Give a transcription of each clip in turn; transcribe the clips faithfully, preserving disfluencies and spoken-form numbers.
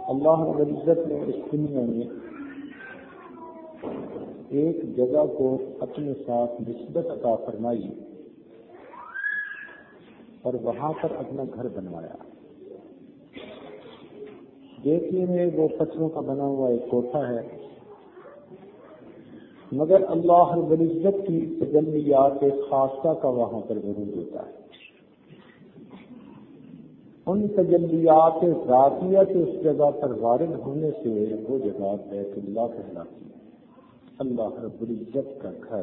اللہ رب العزت نے اس دنیا میں ایک جگہ کو اپنے ساتھ نسبت عطا فرمائی اور وہاں پر اپنا گھر بنوایا. دیکھنے میں وہ پتھروں کا بنا ہوا ایک کوٹھا ہے، مگر اللہ رب العزت کی تجلیات خاصہ کا وہاں پر ورود ہوتا ہے. ان تجلیات ذاتیہ کے اس جگہ پر وارد ہونے سے وہ جگہ بیت اللہ کہلاتی ہے، اللہ رب العزت کا گھر.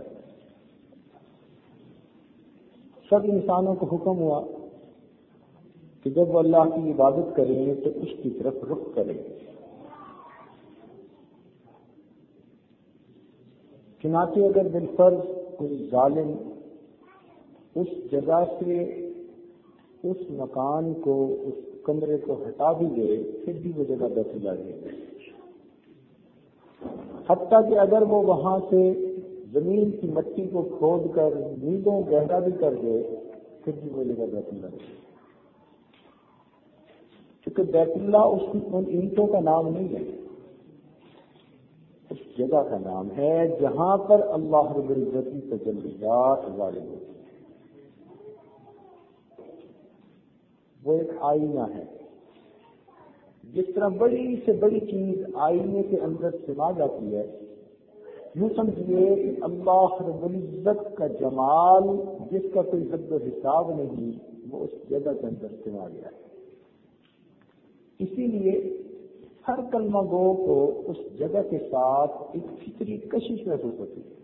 سب انسانوں کو حکم ہوا کہ جب وہ اللہ کی عبادت کریں تو اس کی طرف رخ کریں. چنانچہ اگر بالفرض کوئی ظالم اس جگہ سے اس مکان کو، اس کمرے کو ہٹا بھی دے پھر بھی وہ جگہ بیت اللہ رہے گی. حتیٰ کہ اگر وہ وہاں سے زمین کی مٹی کو کھود کر نیدوں گہرا بھی کر دے پھر بھی وہ جگہ بیت اللہ رہے گی، کیونکہ بیت اللہ اس ان اینٹوں کا نام نہیں ہے، اس جگہ کا نام ہے جہاں پر اللہ رب العزت کی تجلیات وارد ہوتی ہیں. وہ ایک آئینہ ہے. جس طرح بڑی سے بڑی چیز آئینے کے اندر سما جاتی ہے، یوں سمجھیے کہ اللہ رب العزت کا جمال جس کا کوئی حد و حساب نہیں وہ اس جگہ کے اندر سما گیا ہے. اسی لیے ہر کلمہ گو کو اس جگہ کے ساتھ ایک فطری کشش محسوس ہوتی ہے.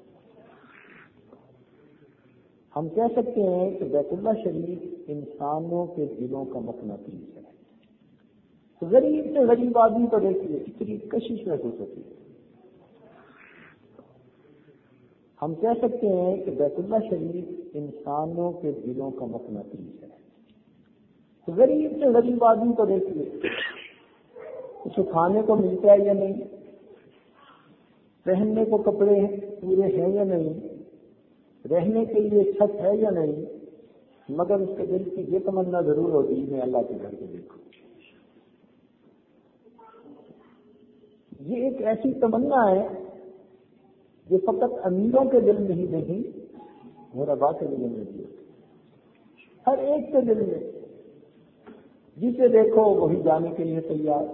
ہم کہہ سکتے ہیں کہ بیت اللہ شریف انسانوں کے دلوں کا مقناطیس ہے. غریب سے غریب آدمی کو دیکھیے اتنی کشش محسوس ہوتی ہے. ہم کہہ سکتے ہیں کہ بیت اللہ شریف انسانوں کے دلوں کا مقناطیس ہے. غریب سے غریب آدمی کو دیکھیے اسے کھانے کو ملتا ہے یا نہیں، پہننے کو کپڑے پورے ہیں یا نہیں، رہنے کے لیے چھت ہے یا نہیں، مگر اس کے دل کی یہ تمنا ضرور ہوتی ہے میں اللہ کے گھر کو دیکھوں. یہ ایک ایسی تمنا ہے جو فقط امیروں کے دل میں ہی نہیں غرباء کے دل میں بھی ہوتی، ہر ایک کے دل میں. جسے دیکھو وہی جانے کے لیے تیار.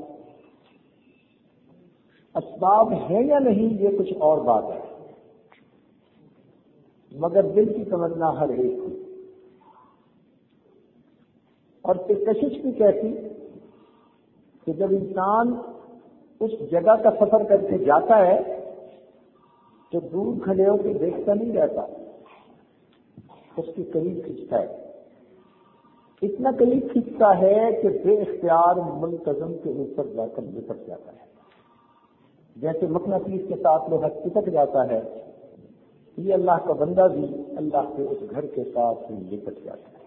اسباب ہے یا نہیں یہ کچھ اور بات ہے، مگر دل کی تمنا ہر ایک کی. اور پھر کشش بھی کہتی کہ جب انسان اس جگہ کا سفر کر کے جاتا ہے تو دور کھڑے ہو کے دیکھتا نہیں رہتا، اس کے قریب کھینچتا ہے. اتنا قریب کھینچتا ہے کہ بے اختیار ملتزم کے اوپر جا کر لپٹ جاتا ہے. جیسے مقناطیس کے ساتھ لوہا چپک جاتا ہے، یہ اللہ کا بندہ بھی اللہ کے اس گھر کے ساتھ ہی لپٹ جاتا ہے.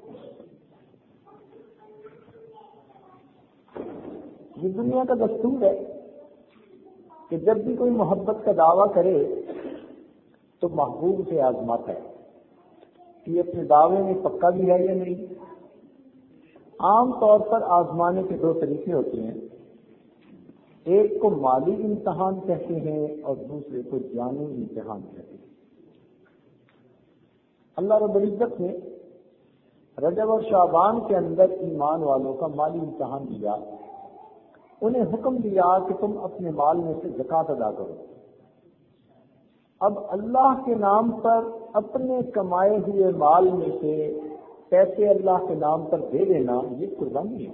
یہ دنیا کا دستور ہے کہ جب بھی کوئی محبت کا دعویٰ کرے تو محبوب سے آزماتا ہے کہ اپنے دعوے میں پکا بھی ہے یا نہیں. عام طور پر آزمانے کے دو طریقے ہوتے ہیں، ایک کو مالی امتحان کہتے ہیں اور دوسرے کو جانی امتحان کہتے ہیں. اللہ رب العزت نے رجب اور شعبان کے اندر ایمان والوں کا مالی امتحان دیا. انہیں حکم دیا کہ تم اپنے مال میں سے زکوٰۃ ادا کرو. اب اللہ کے نام پر اپنے کمائے ہوئے مال میں سے پیسے اللہ کے نام پر دے دینا یہ قربانی ہے.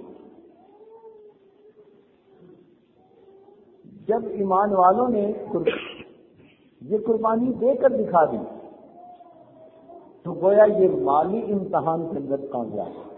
جب ایمان والوں نے یہ قربانی دے کر دکھا دی تو گویا یہ مالی امتحان کے اندر کامیاب ہے.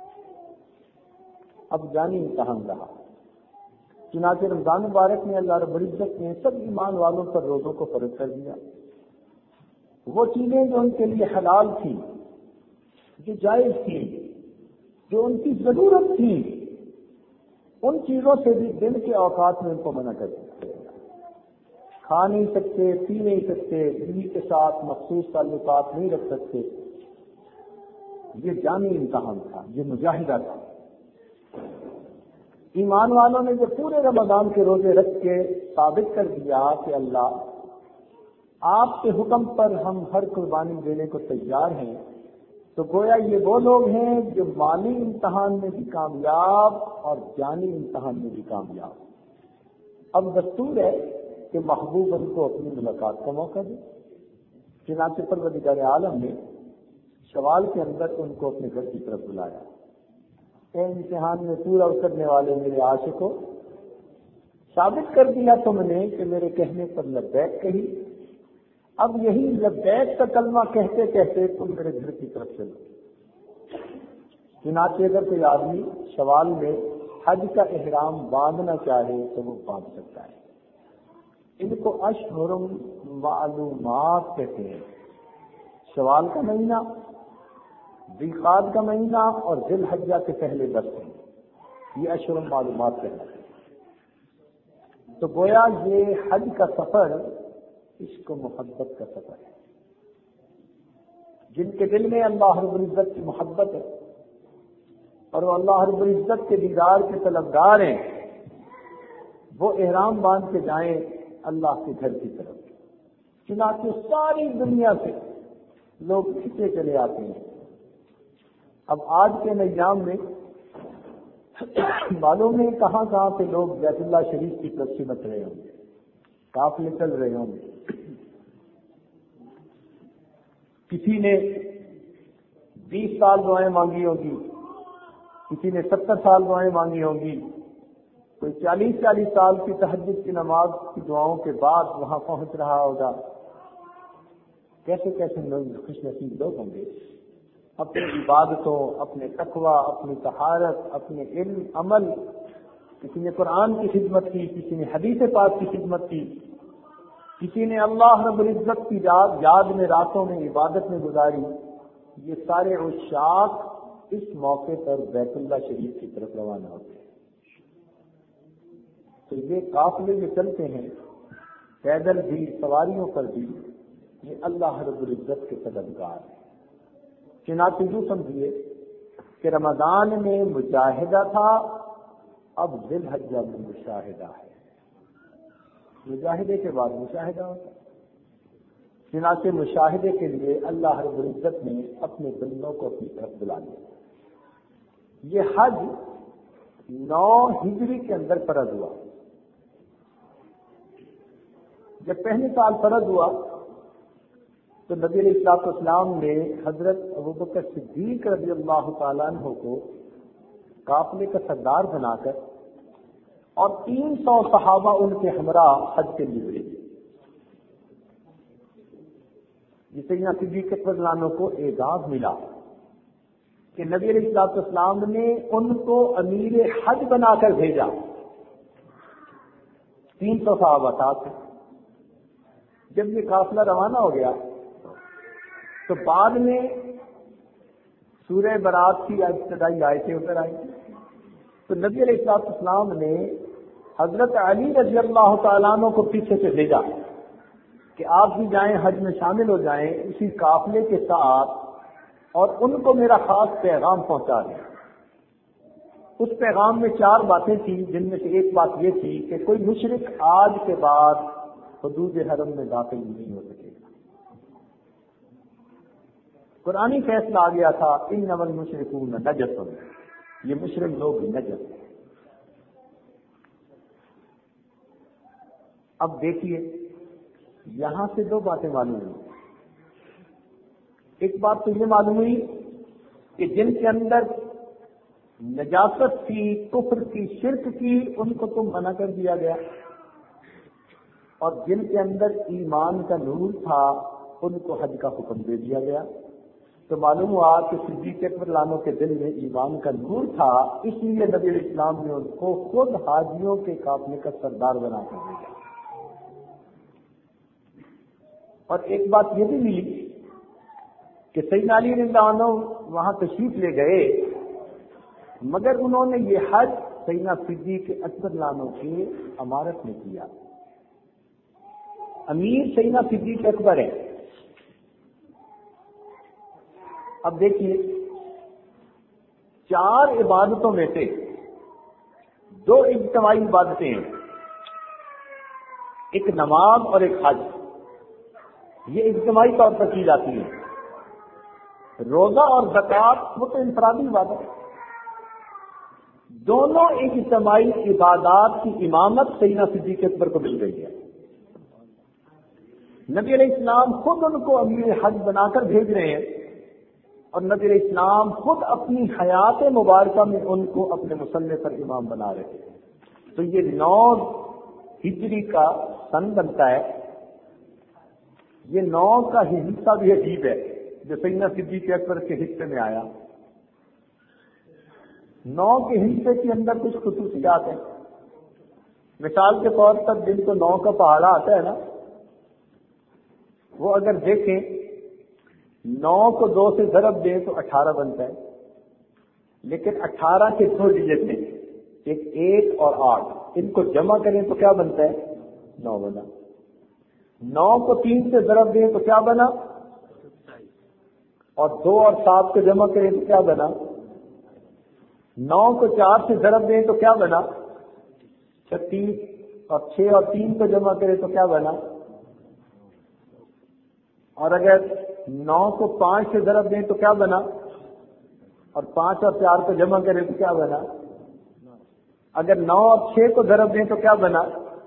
اب جانی امتحان رہا. چنانچہ رمضان مبارک میں اللہ رب العزت نے سب ایمان والوں پر روزوں کو فرض کر دیا. وہ چیزیں جو ان کے لیے حلال تھیں، جو جائز تھیں، جو ان کی ضرورت تھی، ان چیزوں سے بھی دن کے اوقات میں ان کو منع کر دیا. کھا نہیں سکتے، پی نہیں سکتے، بیوی کے ساتھ مخصوص تعلقات نہیں رکھ سکتے. یہ جانی امتحان تھا، یہ مجاہدہ تھا. ایمان والوں نے جو پورے رمضان کے روزے رکھ کے ثابت کر دیا کہ اللہ آپ کے حکم پر ہم ہر قربانی دینے کو تیار ہیں، تو گویا یہ وہ لوگ ہیں جو مالی امتحان میں بھی کامیاب اور جانی امتحان میں بھی کامیاب۔ اب دستور ہے کہ محبوب ان کو اپنی ملاقات کا موقع دے، چنانچہ پروردگار عالم نے شوال کے اندر ان کو اپنے گھر کی طرف بلایا۔ اے امتحان میں پورا اترنے والے میرے عاشقوں، ثابت کر دیا تم نے کہ میرے کہنے پر لبیک کہی، اب یہی لبیک کا کلمہ کہتے کہتے تم میرے گھر کی طرف چلو۔ چنانچہ اگر کوئی آدمی شوال میں حج کا احرام باندھنا چاہے تو وہ باندھ سکتا ہے۔ ان کو اشہر معلومات کہتے ہیں۔ شوال کا مہینہ، ذوالقعدہ کا مہینہ اور ذی الحجہ کے پہلے دس ہیں، یہ اشہر معلومات کہتے ہیں۔ تو گویا یہ حج کا سفر عشق و محبت کا سفر ہے۔ جن کے دل میں اللہ رب العزت کی محبت ہے اور وہ اللہ رب العزت کے دیدار کے طلبگار ہیں، وہ احرام باندھ کے جائیں اللہ کے گھر کی طرف۔ چنانچہ ساری دنیا سے لوگ کھینچے چلے آتے ہیں۔ اب آج کے ایام میں معلوم ہے کہاں کہاں سے لوگ بیت اللہ شریف کی طرف سے مت رہے ہوں گے، قافلے چل رہے ہوں گے۔ کسی نے بیس سال دعائیں مانگی ہوگی، کسی نے ستر سال دعائیں مانگی ہوں گی، کوئی چالیس چالیس سال کی تہجد کی نماز کی دعاؤں کے بعد وہاں پہنچ رہا ہوگا۔ کیسے کیسے لوگ خوش نصیب لوگ ہوں گے، اپنی عبادتوں، اپنے تقوی، اپنی طہارت، اپنے علم عمل، کسی نے قرآن کی خدمت کی، کسی نے حدیث پاک کی خدمت کی، کسی نے اللہ رب العزت کی یاد یاد میں راتوں میں عبادت میں گزاری۔ یہ سارے عشاق اس موقع پر بیت اللہ شریف کی طرف روانہ ہوتے ہیں۔ تو یہ قافلے جو چلتے ہیں پیدل بھی، سواریوں پر بھی، یہ اللہ رب العزت کے طلبگار ہیں۔ چنانچہ یوں سمجھیے کہ رمضان میں مجاہدہ تھا، اب ذی الحجہ میں مشاہدہ ہے۔ مجاہدے کے بعد مشاہدہ ہوتا ہے۔ چنانچہ مشاہدے کے لیے اللہ رب العزت نے اپنے بندوں کو اپنی طرف بلا لیا۔ یہ حج نو ہجری کے اندر فرض ہوا۔ جب پہلے سال فرض ہوا تو نبی علیہ الصلوۃ والسلام نے حضرت ابوبکر صدیق رضی اللہ تعالیٰ عنہ کو قافلے کا سردار بنا کر اور تین سو صحابہ ان کے ہمراہ حج کے لیے بھیجے۔ جسے یہاں صدیق اکبر عنہ کو اعزاز ملا کہ نبی علیہ الصلوۃ والسلام نے ان کو امیر حج بنا کر بھیجا۔ تین سو صحابہ ساتھ تھے۔ جب یہ قافلہ روانہ ہو گیا تو بعد میں سورہ برات کی ابتدائی آیتیں اتر آئی تو نبی علیہ الصلوۃ والسلام نے حضرت علی رضی اللہ تعالیٰ عنہ کو پیچھے سے بھیجا کہ آپ بھی جائیں، حج میں شامل ہو جائیں اسی قافلے کے ساتھ، اور ان کو میرا خاص پیغام پہنچا دیں۔ اس پیغام میں چار باتیں تھیں، جن میں سے ایک بات یہ تھی کہ کوئی مشرک آج کے بعد حدود حرم میں داخل نہیں ہو سکے گا۔ قرآنی فیصلہ آ گیا تھا، انما المشرکون نجس، یہ مشرک لوگ نجس ہیں۔ اب دیکھیے یہاں سے دو باتیں معلوم ہوئی۔ ایک بات تو یہ معلوم ہوئی کہ جن کے اندر نجاست کی، کفر کی، شرک کی، ان کو تو منع کر دیا گیا، اور جن کے اندر ایمان کا نور تھا ان کو حج کا حکم دے دیا گیا۔ تو معلوم ہوا کہ صدیق اکبر عنہ کے دل میں ایمان کا نور تھا، اس لیے نبی علیہ السلام نے ان کو خود حاجیوں کے قافلے کا سردار بنا کر بھیجا۔ اور ایک بات یہ بھی ملی کہ سیدنا علی رضی اللہ عنہ وہاں تشریف لے گئے، مگر انہوں نے یہ حج سیدنا صدیق اکبر عنہ کی امارت میں کیا۔ امیر سیدنا صدیق اکبر ہے۔ اب دیکھیے چار عبادتوں میں سے دو اجتماعی عبادتیں ہیں، ایک نماز اور ایک حج، یہ اجتماعی طور پر کی جاتی ہیں۔ روزہ اور زکوٰۃ وہ تو انفرادی عبادت ہے۔ دونوں اجتماعی عبادات کی امامت سیدنا صدیق اکبر کو مل گئی ہے۔ نبی علیہ السلام خود ان کو امیر حج بنا کر بھیج رہے ہیں، اور نبی علیہ السلام خود اپنی حیات مبارکہ میں ان کو اپنے مصلی پر امام بنا رہے ہیں۔ تو یہ نو ہجری کا سن بنتا ہے، یہ نو کا حصہ بھی عجیب ہے جو سیدنا صدیق اکبر کے حصے میں آیا۔ نو کے حصے کے اندر کچھ خصوصیات ہیں۔ مثال کے طور پر جن کو نو کا پہاڑا آتا ہے نا، وہ اگر دیکھیں نو کو دو سے ضرب دیں تو اٹھارہ بنتا ہے، لیکن اٹھارہ کے دو ڈیجٹ ہیں، ایک ایک اور آٹھ، ان کو جمع کریں تو کیا بنتا ہے؟ نو بنا۔ نو کو تین سے ضرب دیں تو کیا بنا؟ اور دو اور سات کو جمع کریں تو کیا بنا؟ نو کو چار سے ضرب دیں تو کیا بنا؟ چھتیس، اور چھ اور تین کو جمع کریں تو کیا بنا؟ اور اگر نو کو پانچ سے ضرب دیں تو کیا بنا؟ اور پانچ اور چار کو جمع کریں تو کیا بنا؟ اگر نو اور چھ کو ضرب دیں تو کیا بنا؟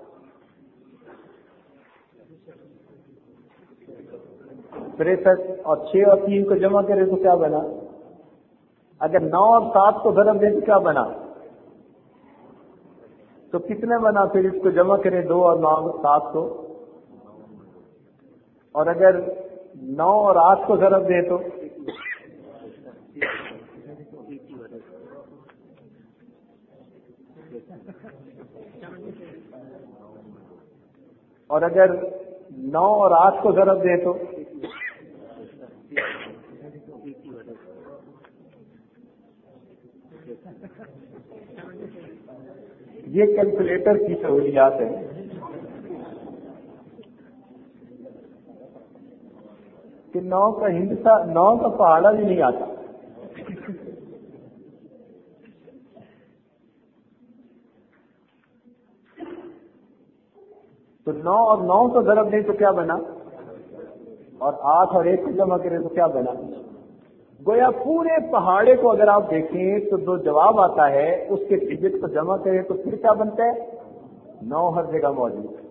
تریسٹھ، اور چھ اور تین کو جمع کریں تو کیا بنا؟ اگر نو اور سات کو ضرب دیں تو کیا بنا؟ تو کتنے بنا؟ پھر اس کو جمع کریں دو اور نو سات کو، اور اگر نو اور آٹھ کو ضرب دیں تو اور اگر نو اور آٹھ کو ضرب دیں تو یہ کیلکولیٹر کی سہولیات ہے۔ کہ نو کا ہندسہ، نو کا پہاڑا بھی نہیں آتا۔ تو نو اور نو کو ضرب دیں تو کیا بنا؟ اور آٹھ اور ایک کو جمع کریں تو کیا بنا؟ گویا پورے پہاڑے کو اگر آپ دیکھیں تو جو جواب آتا ہے اس کے ڈیجٹ کو جمع کریں تو پھر کیا بنتا ہے؟ نو ہر جگہ موجود ہے۔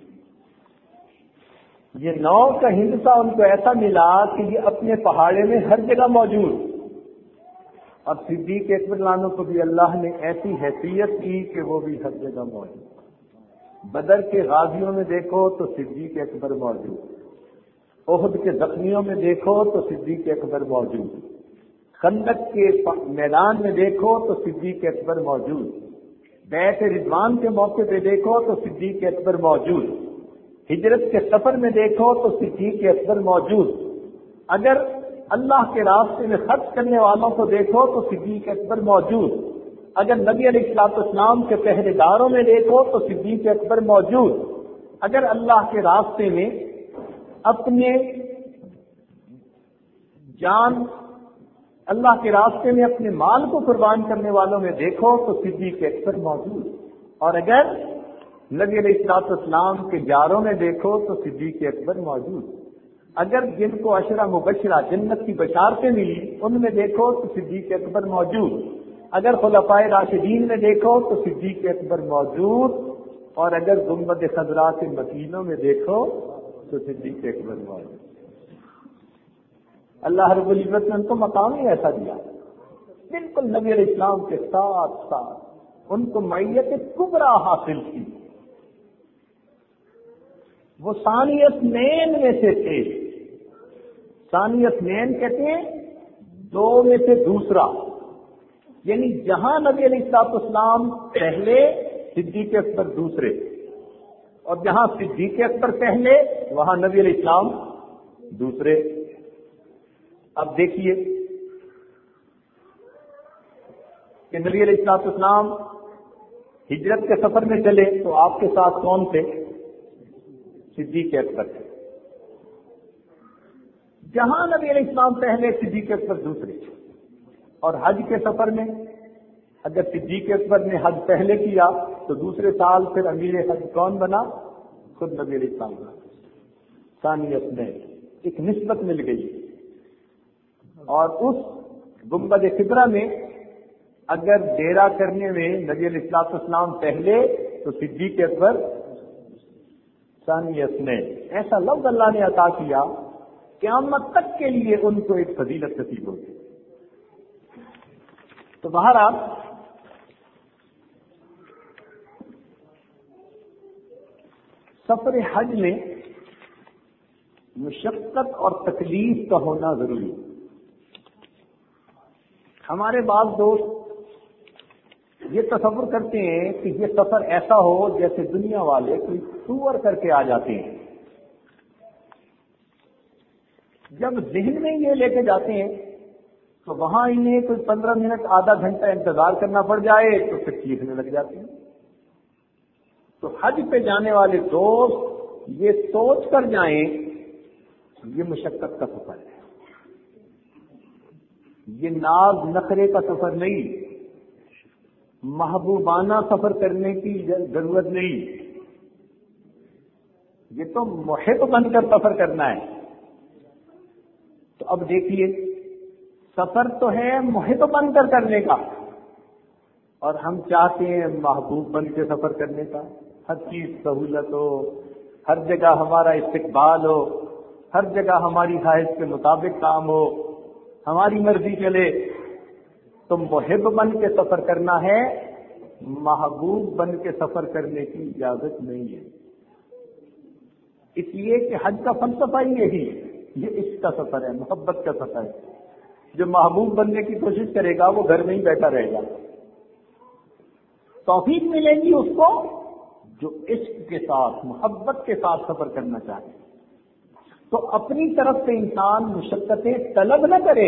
یہ نو کا ہندسہ ان کو ایسا ملا کہ یہ اپنے پہاڑے میں ہر جگہ موجود، اور صدیق اکبر عنہ کو بھی اللہ نے ایسی حیثیت کی کہ وہ بھی ہر جگہ موجود۔ بدر کے غازیوں میں دیکھو تو صدیق اکبر موجود، احد کے زخمیوں میں دیکھو تو صدیق اکبر موجود، خندق کے میدان میں دیکھو تو صدیق اکبر موجود، بیعت رضوان کے موقع پہ دیکھو تو صدیق اکبر موجود، ہجرت کے سفر میں دیکھو تو صدیق اکبر موجود، اگر اللہ کے راستے میں خرچ کرنے والوں کو دیکھو تو صدیق اکبر موجود، اگر نبی علیہ الصلوۃ والسلام کے پہرے داروں میں دیکھو تو صدیق اکبر موجود، اگر اللہ کے راستے میں اپنے جان اللہ کے راستے میں اپنے مال کو قربان کرنے والوں میں دیکھو تو صدیق اکبر موجود، اور اگر نبی علیہ الصلوۃ والسلام کے یاروں میں دیکھو تو صدیق اکبر موجود، اگر جن کو عشرہ مبشرہ جنت کی بشارتیں ملی ان میں دیکھو تو صدیق اکبر موجود، اگر خلفائے راشدین میں دیکھو تو صدیق اکبر موجود، اور اگر گنبد خضرا کے مکینوں میں دیکھو تو صدیق اکبر موجود۔ اللہ رب العزت نے ان کو مقام ہی ایسا دیا، بالکل نبی علیہ السلام کے ساتھ ساتھ ان کو معیت کبریٰ حاصل کی۔ وہ ثانیت نین میں سے تھے، ثانیت نین کہتے ہیں دو میں سے دوسرا، یعنی جہاں نبی علیہ الصلوۃ والسلام پہلے صدیق اکبر دوسرے، اور جہاں صدیق اکبر پہلے وہاں نبی علیہ السلام دوسرے۔ اب دیکھیے کہ نبی علیہ الصلوۃ والسلام ہجرت کے سفر میں چلے تو آپ کے ساتھ کون تھے؟ صدیق اکبر تھے۔ جہاں نبی علیہ السلام پہلے صدیق اکبر دوسرے، اور حج کے سفر میں اگر صدیق اکبر نے حج پہلے کیا تو دوسرے سال پھر امیر حج کون بنا؟ خود نبی علیہ السلام بنا. ثانیت میں ایک نسبت مل گئی. اور اس گنبد خضرا میں اگر ڈیرا کرنے میں نبی علیہ الصلوۃ والسلام پہلے تو صدیق اکبر ثانیت میں. ایسا لفظ اللہ نے عطا کیا قیامت تک کے لیے ان کو ایک فضیلت نصیب ہوگی. تو بہرحال سفر حج میں مشقت اور تکلیف کا ہونا ضروری ہے. ہمارے بعض دوست یہ تصور کرتے ہیں کہ یہ سفر ایسا ہو جیسے دنیا والے کوئی ٹور کر کے آ جاتے ہیں. جب ذہن میں یہ لے کے جاتے ہیں تو وہاں انہیں کوئی پندرہ منٹ آدھا گھنٹہ انتظار کرنا پڑ جائے تو پھر چیخنے لگ جاتے ہیں. تو حج پہ جانے والے دوست یہ سوچ کر جائیں یہ مشقت کا سفر ہے, یہ ناز نخرے کا سفر نہیں, محبوبانہ سفر کرنے کی ضرورت نہیں, یہ تو محب بن کر سفر کرنا ہے. تو اب دیکھیے سفر تو ہے محب بن کر کرنے کا اور ہم چاہتے ہیں محبوب بن کے سفر کرنے کا. ہر چیز سہولت ہو, ہر جگہ ہمارا استقبال ہو, ہر جگہ ہماری خواہش کے مطابق کام ہو, ہماری مرضی چلے. تو محب بن کے سفر کرنا ہے, محبوب بن کے سفر کرنے کی اجازت نہیں ہے. اس لیے کہ حج کا فلسفہ ہی یہی ہے, یہ عشق کا سفر ہے, محبت کا سفر ہے. جو محبوب بننے کی کوشش کرے گا وہ گھر میں ہی بیٹھا رہے گا. توفیق ملے گی اس کو جو عشق کے ساتھ محبت کے ساتھ سفر کرنا چاہے. تو اپنی طرف سے انسان مشقتیں طلب نہ کرے,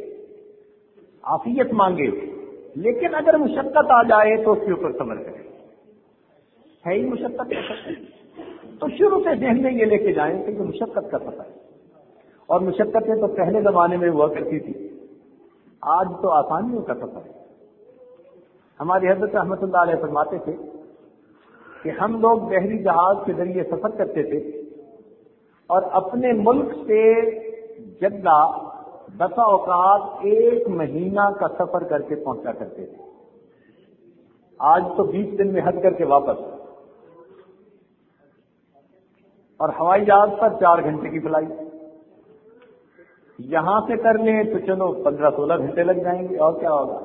عافیت مانگے, لیکن اگر مشقت آ جائے تو اس کے اوپر صبر کرے. ہے ہی مشقت کا سفر, تو شروع سے ذہن میں یہ لے کے جائیں کہ یہ مشقت کا سفر ہے. اور مشقتیں تو پہلے زمانے میں ہوا کرتی تھی, آج تو آسانیوں کا سفر ہے. ہماری حضرت رحمۃ اللہ علیہ فرماتے تھے کہ ہم لوگ بحری جہاز کے ذریعے سفر کرتے تھے اور اپنے ملک سے جدہ دفع اوقات ایک مہینہ کا سفر کر کے پہنچا کرتے تھے. آج تو بیس دن میں حج کر کے واپس, اور ہوائی جہاز پر چار گھنٹے کی فلائٹ. یہاں سے کر لیں تو چلو پندرہ سولہ گھنٹے لگ جائیں گے, اور کیا ہوگا.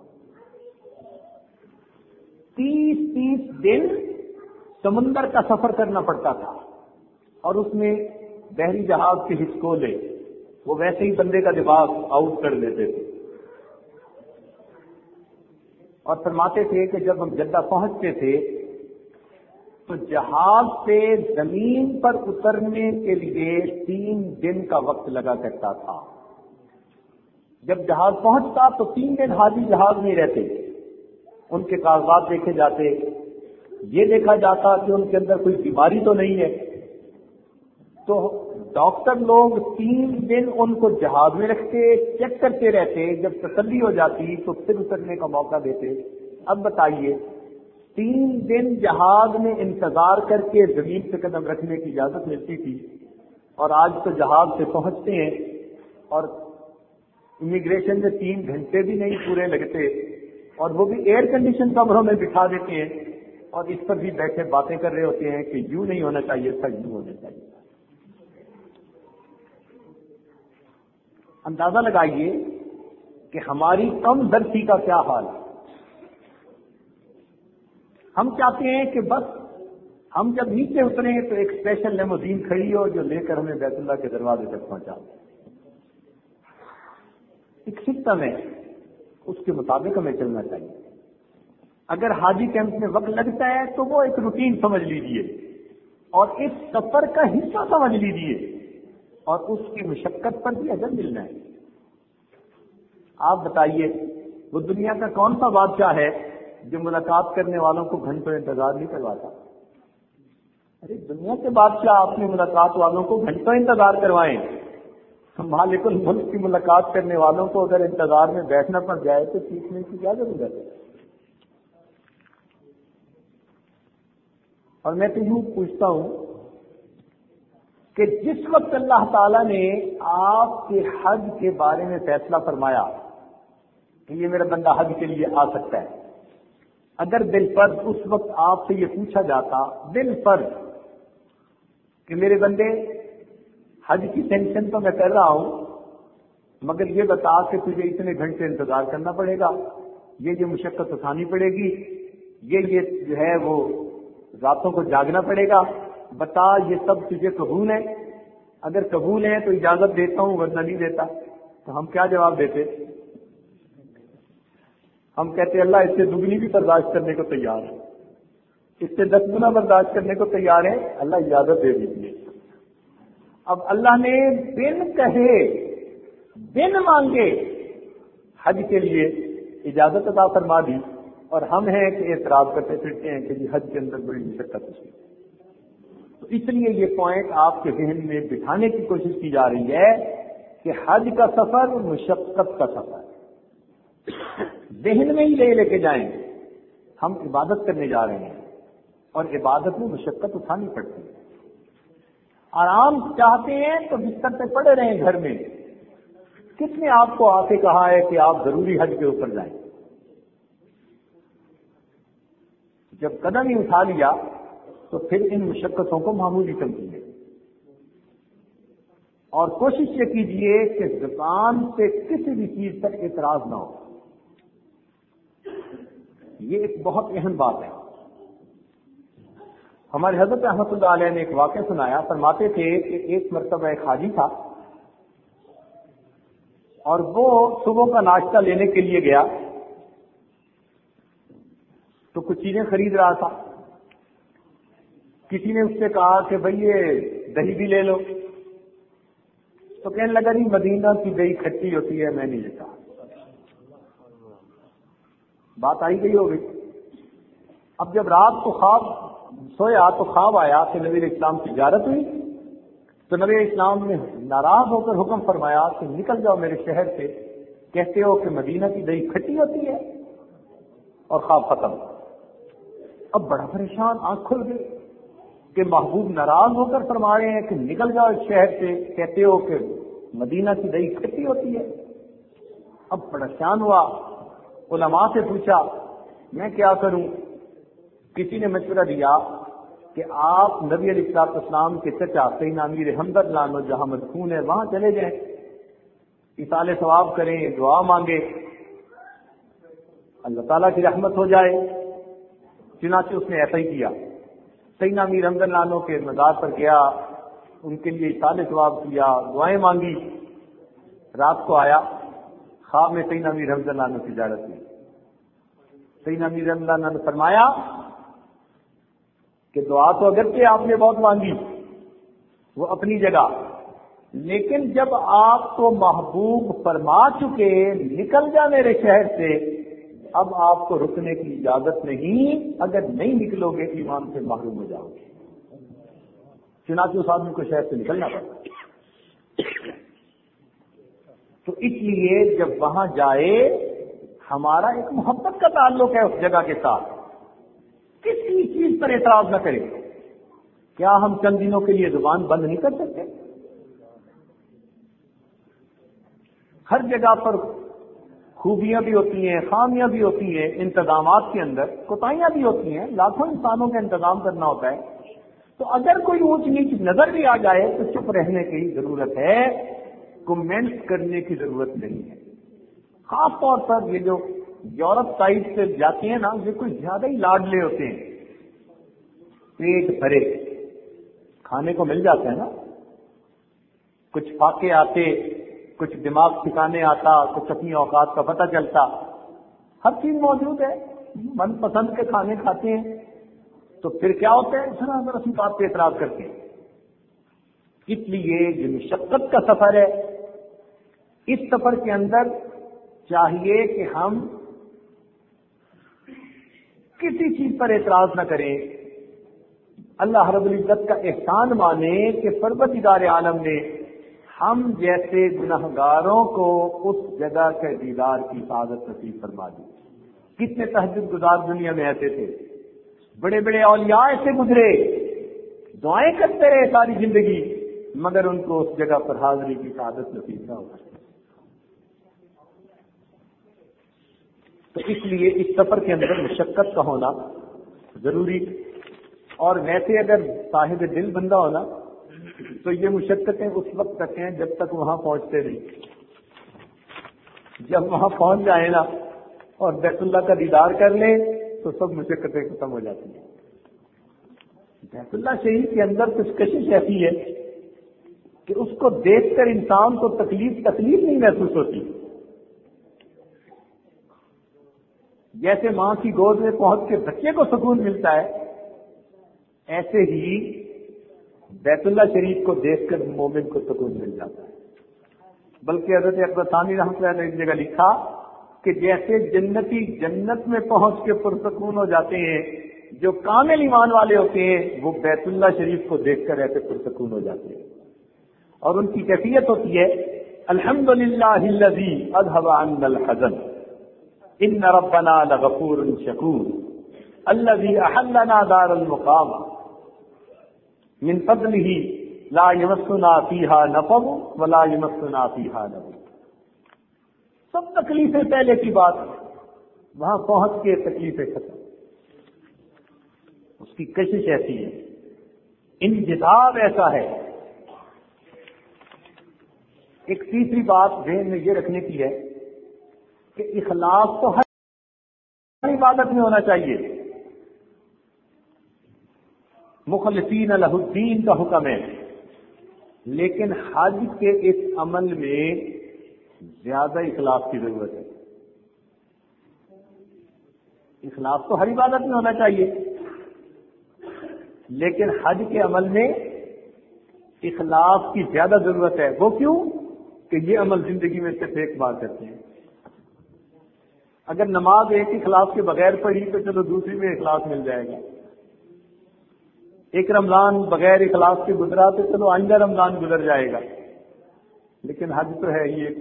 تیس تیس دن سمندر کا سفر کرنا پڑتا تھا, اور اس میں بحری جہاز کے ہچکولے وہ ویسے ہی بندے کا دماغ آؤٹ کر دیتے تھے. اور فرماتے تھے کہ جب ہم جدہ پہنچتے تھے تو جہاز سے زمین پر اترنے کے لیے تین دن کا وقت لگا کرتا تھا. جب جہاز پہنچتا تو تین دن حاجی جہاز میں رہتے, ان کے کاغذات دیکھے جاتے, یہ دیکھا جاتا کہ ان کے اندر کوئی بیماری تو نہیں ہے. تو ڈاکٹر لوگ تین دن ان کو جہاز میں رکھتے, چیک کرتے رہتے, جب تسلی ہو جاتی تو پھر اترنے کا موقع دیتے. اب بتائیے تین دن جہاز میں انتظار کر کے زمین سے قدم رکھنے کی اجازت ملتی تھی, اور آج تو جہاز سے پہنچتے ہیں اور امیگریشن میں تین گھنٹے بھی نہیں پورے لگتے, اور وہ بھی ایئر کنڈیشن کمروں میں بٹھا دیتے ہیں, اور اس پر بھی بیٹھے باتیں کر رہے ہوتے ہیں کہ یوں نہیں ہونا چاہیے تھا, یوں ہونا چاہیے تھا. اندازہ لگائیے کہ ہماری کم درسی کا کیا حال ہے. ہم چاہتے ہیں کہ بس ہم جب نیچے اتریں تو ایک اسپیشل لیموزین کھڑی ہو جو لے کر ہمیں بیت اللہ کے دروازے تک پہنچا. ایک سسٹم ہے, اس کے مطابق ہمیں چلنا چاہیے. اگر حاجی کیمپ میں وقت لگتا ہے تو وہ ایک روٹین سمجھ لیجیے اور اس سفر کا حصہ سمجھ لیجیے, اور اس کی مشقت پر بھی اجر ملنا ہے. آپ بتائیے وہ دنیا کا کون سا بادشاہ ہے جو ملاقات کرنے والوں کو گھنٹوں انتظار نہیں کرواتا؟ ارے دنیا کے بادشاہ اپنی ملاقات والوں کو گھنٹوں انتظار کروائیں. مالک الملک کی ملاقات کرنے والوں کو اگر انتظار میں بیٹھنا پڑ جائے تو سیکھنے کی کیا ضرورت ہے؟ اور میں تو یوں پوچھتا ہوں کہ جس وقت اللہ تعالیٰ نے آپ کے حج کے بارے میں فیصلہ فرمایا کہ یہ میرا بندہ حج کے لیے آ سکتا ہے، اگر بالفرض اس وقت آپ سے یہ پوچھا جاتا بالفرض کہ میرے بندے حج کی ٹینشن تو میں کر رہا ہوں مگر یہ بتا کہ تجھے اتنے گھنٹے انتظار کرنا پڑے گا، یہ یہ مشقت اٹھانی پڑے گی، یہ یہ جو ہے وہ راتوں کو جاگنا پڑے گا، بتا یہ سب تجھے قبول ہے؟ اگر قبول ہے تو اجازت دیتا ہوں ورنہ نہیں دیتا، تو ہم کیا جواب دیتے؟ ہم کہتے اللہ اس سے دگنی بھی برداشت کرنے کو تیار ہے، اس سے دس گنا برداشت کرنے کو تیار ہے، اللہ اجازت دے دیجیے۔ اب اللہ نے بن کہے بن مانگے حج کے لیے اجازت عطا فرما دی، اور ہم ہیں کہ اعتراض کرتے پھرتے ہیں کہ جی حج کے اندر بڑی مشقت ہے۔ تو اس لیے یہ پوائنٹ آپ کے ذہن میں بٹھانے کی کوشش کی جا رہی ہے کہ حج کا سفر مشقت کا سفر ذہن میں ہی لے لے کے جائیں، ہم عبادت کرنے جا رہے ہیں اور عبادت میں مشقت اٹھانی پڑتی ہے۔ آرام چاہتے ہیں تو بستر پہ پڑے رہیں گھر میں، کس نے آپ کو آ کے کہا ہے کہ آپ ضروری حج کے اوپر جائیں؟ جب قدم ہی اٹھا لیا تو پھر ان مشقتوں کو معمولی سمجھیے اور کوشش یہ کیجیے کہ زبان سے کسی بھی چیز پر اعتراض نہ ہو۔ یہ ایک بہت اہم بات ہے۔ ہمارے حضرت احمد اللہ علیہ نے ایک واقعہ سنایا، فرماتے تھے کہ ایک مرتبہ ایک حاجی تھا اور وہ صبح کا ناشتہ لینے کے لیے گیا تو کچھ چیزیں خرید رہا تھا، کسی نے اس سے کہا کہ بھئی یہ دہی بھی لے لو، تو کہنے لگا نہیں مدینہ کی دہی کھٹی ہوتی ہے میں نہیں لیتا۔ بات آئی گئی ہو گئی۔ اب جب رات کو خواب سویا تو خواب آیا کہ نبی اسلام کی زیارت ہوئی تو نبی اسلام نے ناراض ہو کر حکم فرمایا کہ نکل جاؤ میرے شہر سے، کہتے ہو کہ مدینہ کی دہی کھٹی ہوتی ہے، اور خواب ختم۔ اب بڑا پریشان، آنکھ کھل گئی کہ محبوب ناراض ہو کر فرما رہے ہیں کہ نکل جاؤ اس شہر سے، کہتے ہو کہ مدینہ کی دہی کھٹی ہوتی ہے۔ اب پریشان ہوا، علماء سے پوچھا میں کیا کروں؟ کسی نے مشورہ دیا کہ آپ نبی علیہ الصلوۃ والسلام کے چچا سیدنا امیر حمزہ لانو جہاں مدفون ہے وہاں چلے جائیں، ایصال ثواب کریں، دعا مانگے، اللہ تعالیٰ کی رحمت ہو جائے۔ چنانچہ اس نے ایسا ہی کیا، سیدنا امیر حمزہ لانو کے مزار پر گیا، ان کے لیے ایصال ثواب کیا، دعائیں مانگی۔ رات کو آیا، خواب میں سیدنا امیر حمزہ لانو کی زیارت ہوئی۔ سیدنا امیر حمزہ لانو نے فرمایا کہ دعا تو اگرچہ آپ نے بہت مانگی وہ اپنی جگہ، لیکن جب آپ کو محبوب فرما چکے نکل جا میرے شہر سے، اب آپ کو رکنے کی اجازت نہیں، اگر نہیں نکلو گے ایمان سے محروم ہو جاؤ گے۔ چنانچہ اس آدمی کو شہر سے نکلنا پڑا۔ تو اس لیے جب وہاں جائے ہمارا ایک محبت کا تعلق ہے اس جگہ کے ساتھ، کسی چیز پر اعتراض نہ کریں۔ کیا ہم چند دنوں کے لیے زبان بند نہیں کر سکتے؟ ہر جگہ پر خوبیاں بھی ہوتی ہیں، خامیاں بھی ہوتی ہیں، انتظامات کے اندر کوتاہیاں بھی ہوتی ہیں، لاکھوں انسانوں کا انتظام کرنا ہوتا ہے۔ تو اگر کوئی اونچ نیچ نظر بھی آ جائے تو چپ رہنے کی ضرورت ہے، کمنٹ کرنے کی ضرورت نہیں ہے۔ خاص طور پر یہ جو یورپ سائڈ سے جاتے ہیں نا، یہ کوئی زیادہ ہی لاڈلے ہوتے ہیں، پیٹ بھرے کھانے کو مل جاتا ہے نا، کچھ فاقے آتے، کچھ دماغ ٹھکانے آتا، کچھ اپنی اوقات کا پتہ چلتا، ہر چیز موجود ہے، من پسند کے کھانے کھاتے ہیں، تو پھر کیا ہوتا ہے ذرا ذرا سی بات پہ اعتراض کرتے ہیں۔ اس لیے یہ مشقت کا سفر ہے، اس سفر کے اندر چاہیے کہ ہم کسی چیز پر اعتراض نہ کریں، اللہ رب العزت کا احسان مانیں کہ پروردگار عالم نے ہم جیسے گنہگاروں کو اس جگہ کے دیدار کی سعادت نصیب فرما دی۔ کتنے تہجد گزار دنیا میں ایسے تھے، بڑے بڑے اولیاء سے گزرے، دعائیں کرتے رہے ساری زندگی، مگر ان کو اس جگہ پر حاضری کی سعادت نصیب نہ ہوا۔ تو اس لیے اس سفر کے اندر مشقت کا ہونا ضروری، اور ویسے اگر صاحب دل بندہ ہونا تو یہ مشقتیں اس وقت تک ہیں جب تک وہاں پہنچتے نہیں۔ جب وہاں پہنچ جائیں نا اور بیت اللہ کا دیدار کر لیں تو سب مشقتیں ختم ہو جاتی ہیں۔ بیت اللہ شریف کے اندر کچھ کشش ایسی ہے کہ اس کو دیکھ کر انسان کو تکلیف تکلیف نہیں محسوس ہوتی۔ جیسے ماں کی گود میں پہنچ کے بچے کو سکون ملتا ہے، ایسے ہی بیت اللہ شریف کو دیکھ کر مومن کو سکون مل جاتا ہے۔ بلکہ حضرت اکبر ثانی رحمۃ اللہ نے ایک جگہ لکھا کہ جیسے جنتی جنت میں پہنچ کے پرسکون ہو جاتے ہیں، جو کامل ایمان والے ہوتے ہیں وہ بیت اللہ شریف کو دیکھ کر ایسے پرسکون ہو جاتے ہیں، اور ان کی کیفیت ہوتی ہے الحمدللہ الذی اذھب عنا الحزن ان ربنا لغفور شکور الذی احلنا دار المقامہ من فضلہ لا یمسنا فیہا نصب ولا یمسنا فیہا لغب۔ سب تکلیفیں پہلے کی بات، وہاں پہنچ کے تکلیفیں ختم۔ اس کی کشش ایسی ہے، انجذاب ایسا ہے۔ ایک تیسری بات ذہن میں یہ رکھنے کی ہے کہ اخلاص تو ہر عبادت میں ہونا چاہیے۔ مخلصین لہ الدین کا حکم ہے، لیکن حج کے اس عمل میں زیادہ اخلاص کی ضرورت ہے۔ اخلاص تو ہر عبادت میں ہونا چاہیے، لیکن حج کے عمل میں اخلاص کی زیادہ ضرورت ہے۔ وہ کیوں؟ کہ یہ عمل زندگی میں صرف ایک بار کرتے ہیں۔ اگر نماز ایک اخلاص کے بغیر پڑھی تو چلو دوسری میں اخلاص مل جائے گا۔ ایک رمضان بغیر اخلاص کے گزرا تو چلو آئندہ رمضان گزر جائے گا، لیکن حج تو ہے ہی ایک۔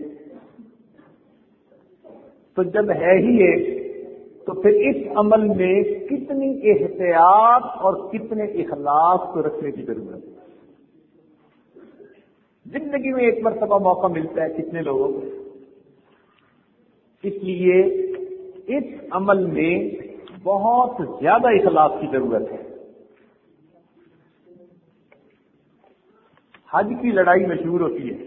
تو جب ہے ہی ایک تو پھر اس عمل میں کتنی احتیاط اور کتنے اخلاص کو رکھنے کی ضرورت ہے۔ زندگی میں ایک مرتبہ موقع ملتا ہے کتنے لوگوں کو، اس لیے اس عمل میں بہت زیادہ اخلاص کی ضرورت ہے۔ حج کی لڑائی مشہور ہوتی ہے،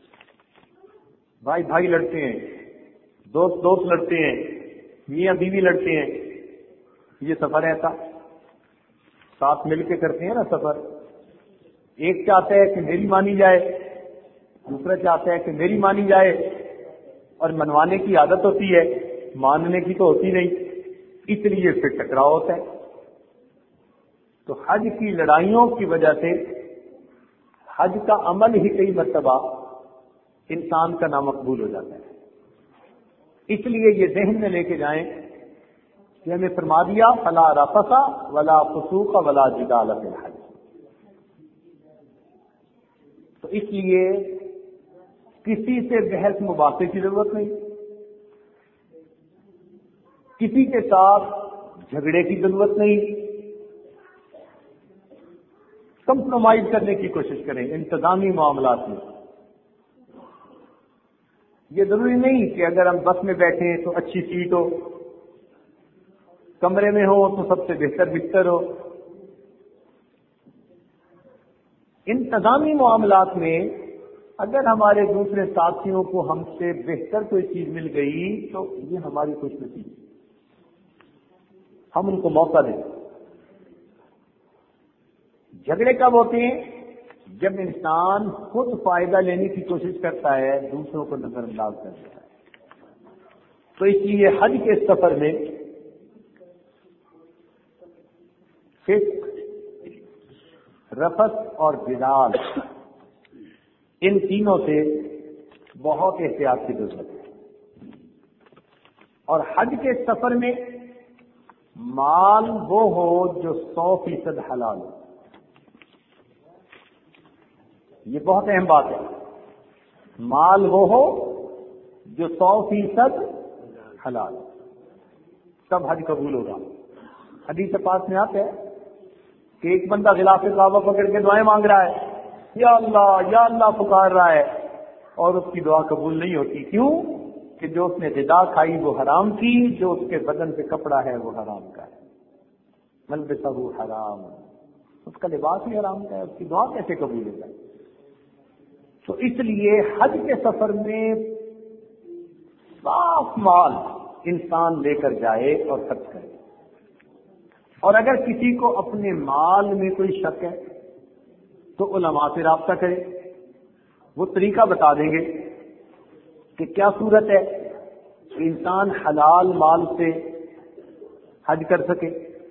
بھائی بھائی لڑتے ہیں، دوست دوست لڑتے ہیں، میاں بیوی لڑتے ہیں۔ یہ سفر ایسا ساتھ مل کے کرتے ہیں نا سفر۔ ایک چاہتا ہے کہ میری مانی جائے، دوسرا چاہتا ہے کہ میری مانی جائے، اور منوانے کی عادت ہوتی ہے، ماننے کی تو ہوتی نہیں، اس لیے پھر ٹکراؤ ہوتا ہے۔ تو حج کی لڑائیوں کی وجہ سے حج کا عمل ہی کئی مرتبہ انسان کا نامقبول ہو جاتا ہے۔ اس لیے یہ ذہن میں لے کے جائیں کہ ہمیں فرما دیا فلا رفث ولا فسوق ولا جدال فی الحج۔ تو اس لیے کسی سے بحث مباحثے کی ضرورت نہیں، کسی کے ساتھ جھگڑے کی ضرورت نہیں، کمپرومائز کرنے کی کوشش کریں انتظامی معاملات میں۔ یہ ضروری نہیں کہ اگر ہم بس میں بیٹھیں تو اچھی سیٹ ہو، کمرے میں ہو تو سب سے بہتر بستر ہو۔ انتظامی معاملات میں اگر ہمارے دوسرے ساتھیوں کو ہم سے بہتر کوئی چیز مل گئی تو یہ ہماری خوش نصیبی، ہم ان کو موقع دیں۔ جھگڑے کب ہوتے ہیں؟ جب انسان خود فائدہ لینے کی کوشش کرتا ہے، دوسروں کو نظر انداز کر دیتا ہے۔ تو اس لیے حج کے سفر میں فسق، رفث اور جدال، ان تینوں سے بہت احتیاط کی ضرورت ہے۔ اور حج کے سفر میں مال وہ ہو جو سو فیصد حلال ہو، یہ بہت اہم بات ہے۔ مال وہ ہو جو سو فیصد حلال، تب حج قبول ہوگا۔ حدیث پاک میں آتا ہے کہ ایک بندہ غلاف کعبہ پکڑ کے دعائیں مانگ رہا ہے، یا اللہ یا اللہ پکار رہا ہے، اور اس کی دعا قبول نہیں ہوتی. کیوں؟ کہ جو اس نے غذا کھائی وہ حرام کی، جو اس کے بدن پہ کپڑا ہے وہ حرام کا ہے. ملبسہ حرام، اس کا لباس ہی حرام کا ہے، اس کی دعا کیسے قبول ہو جائے؟ تو اس لیے حج کے سفر میں صاف مال انسان لے کر جائے اور خرچ کرے. اور اگر کسی کو اپنے مال میں کوئی شک ہے تو علماء سے رابطہ کرے، وہ طریقہ بتا دیں گے کہ کیا صورت ہے کہ انسان حلال مال سے حج کر سکے.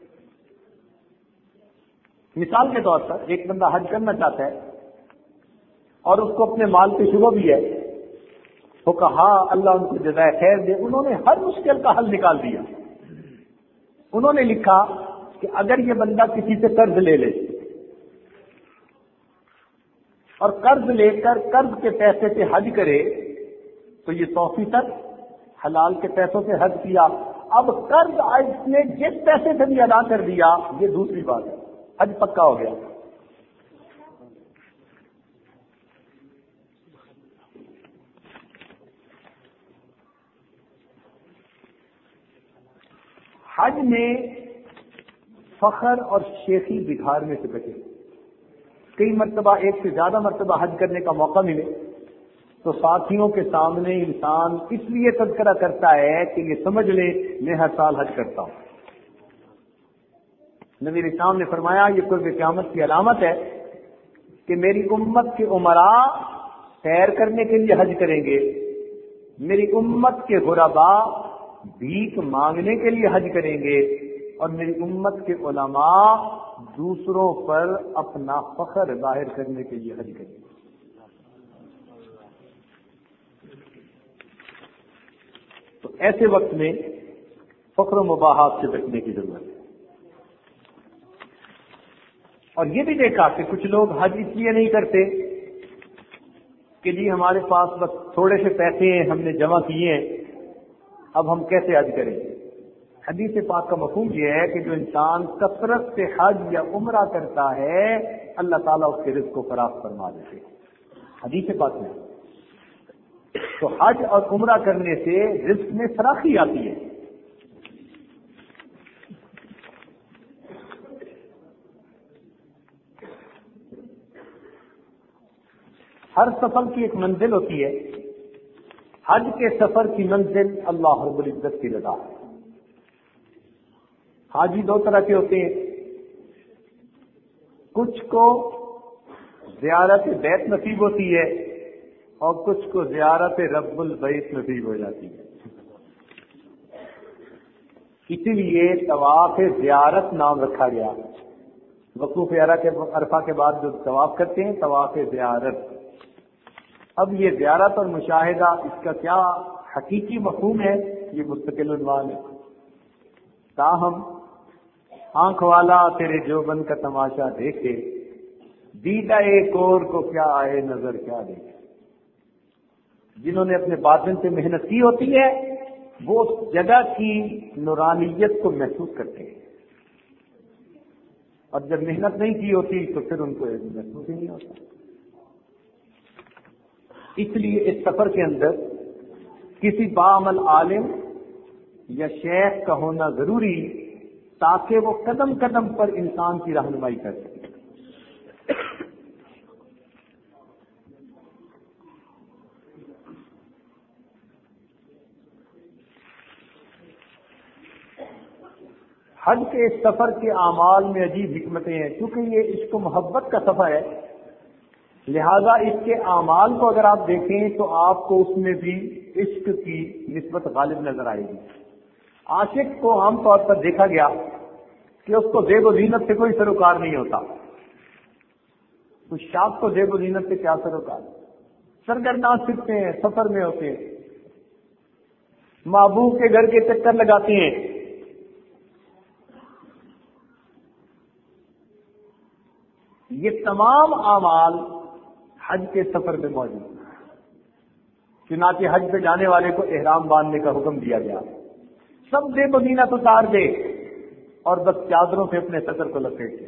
مثال کے طور پر ایک بندہ حج کرنا چاہتا ہے اور اس کو اپنے مال پہ شبہ بھی ہے، وہ کہا اللہ ان کو جزائے خیر دے، انہوں نے ہر مشکل کا حل نکال دیا. انہوں نے لکھا کہ اگر یہ بندہ کسی سے قرض لے لے اور قرض لے کر قرض کے پیسے سے حج کرے تو یہ سو فیصد حلال کے پیسوں سے حج کیا. اب قرض اس نے جس پیسے سے بھی ادا کر دیا یہ دوسری بات ہے، حج پکا ہو گیا. حج میں فخر اور شیخی بگھارنے سے بچے. کئی مرتبہ ایک سے زیادہ مرتبہ حج کرنے کا موقع ملے تو ساتھیوں کے سامنے انسان اس لیے تذکرہ کرتا ہے کہ یہ سمجھ لے میں ہر سال حج کرتا ہوں. نبی اسلام نے فرمایا یہ قرب قیامت کی علامت ہے کہ میری امت کے عمراء سیر کرنے کے لیے حج کریں گے، میری امت کے غرباء بھیک مانگنے کے لیے حج کریں گے، اور میری امت کے علماء دوسروں پر اپنا فخر ظاہر کرنے کے لیے حج کریں گے. تو ایسے وقت میں فخر و مباحات سے بچنے کی ضرورت ہے. اور یہ بھی دیکھا کہ کچھ لوگ حج اس لیے نہیں کرتے کہ جی ہمارے پاس بس تھوڑے سے پیسے ہیں، ہم نے جمع کیے ہیں، اب ہم کیسے حج کریں. حدیث پاک کا مفہوم یہ ہے کہ جو انسان کثرت سے حج یا عمرہ کرتا ہے اللہ تعالیٰ اس کے رزق کو فراخ فرما دیتے ہیں. حدیث پاک میں تو حج اور عمرہ کرنے سے رزق میں فراخی آتی ہے. ہر سفر کی ایک منزل ہوتی ہے. حج کے سفر کی منزل اللہ رب العزت کی رضا ہے. حاجی دو طرح کے ہوتے ہیں، کچھ کو زیارت بیت نصیب ہوتی ہے اور کچھ کو زیارت رب البیت نصیب ہو جاتی ہے. اسی لیے طواف زیارت نام رکھا گیا. وقوف عرفہ کے بعد جو طواف کرتے ہیں طواف زیارت. اب یہ زیارت اور مشاہدہ اس کا کیا حقیقی مفہوم ہے یہ مستقل عنوان ہے. تاہم آنکھ والا تیرے جوبن کا تماشا دیکھے، دیدہ ایک اور کو کیا آئے نظر کیا دیکھے. جنہوں نے اپنے باطن سے محنت کی ہوتی ہے وہ اس جگہ کی نورانیت کو محسوس کرتے ہیں، اور جب محنت نہیں کی ہوتی تو پھر ان کو محسوس ہی نہیں ہوتا. اس لیے اس سفر کے اندر کسی باعمل عالم یا شیخ کا ہونا ضروری تاکہ وہ قدم قدم پر انسان کی رہنمائی کر سکے. حج کے اس سفر کے اعمال میں عجیب حکمتیں ہیں. کیونکہ یہ عشق و محبت کا سفر ہے لہذا اس کے اعمال کو اگر آپ دیکھیں تو آپ کو اس میں بھی عشق کی نسبت غالب نظر آئے گی. عاشق کو عام طور پر دیکھا گیا کہ اس کو زیب و زینت سے کوئی سروکار نہیں ہوتا. اس شاخ کو زیب و زینت سے کیا سروکار؟ سرگرداں پھرتے ہیں، سفر میں ہوتے ہیں، محبوب کے گھر کے چکر لگاتے ہیں. یہ تمام اعمال حج کے سفر میں موجود ہیں. چنانچہ حج پہ جانے والے کو احرام باندھنے کا حکم دیا گیا. سب زیب و زینت اتار دے، اور بس چادروں سے اپنے سطر کو لپیٹے،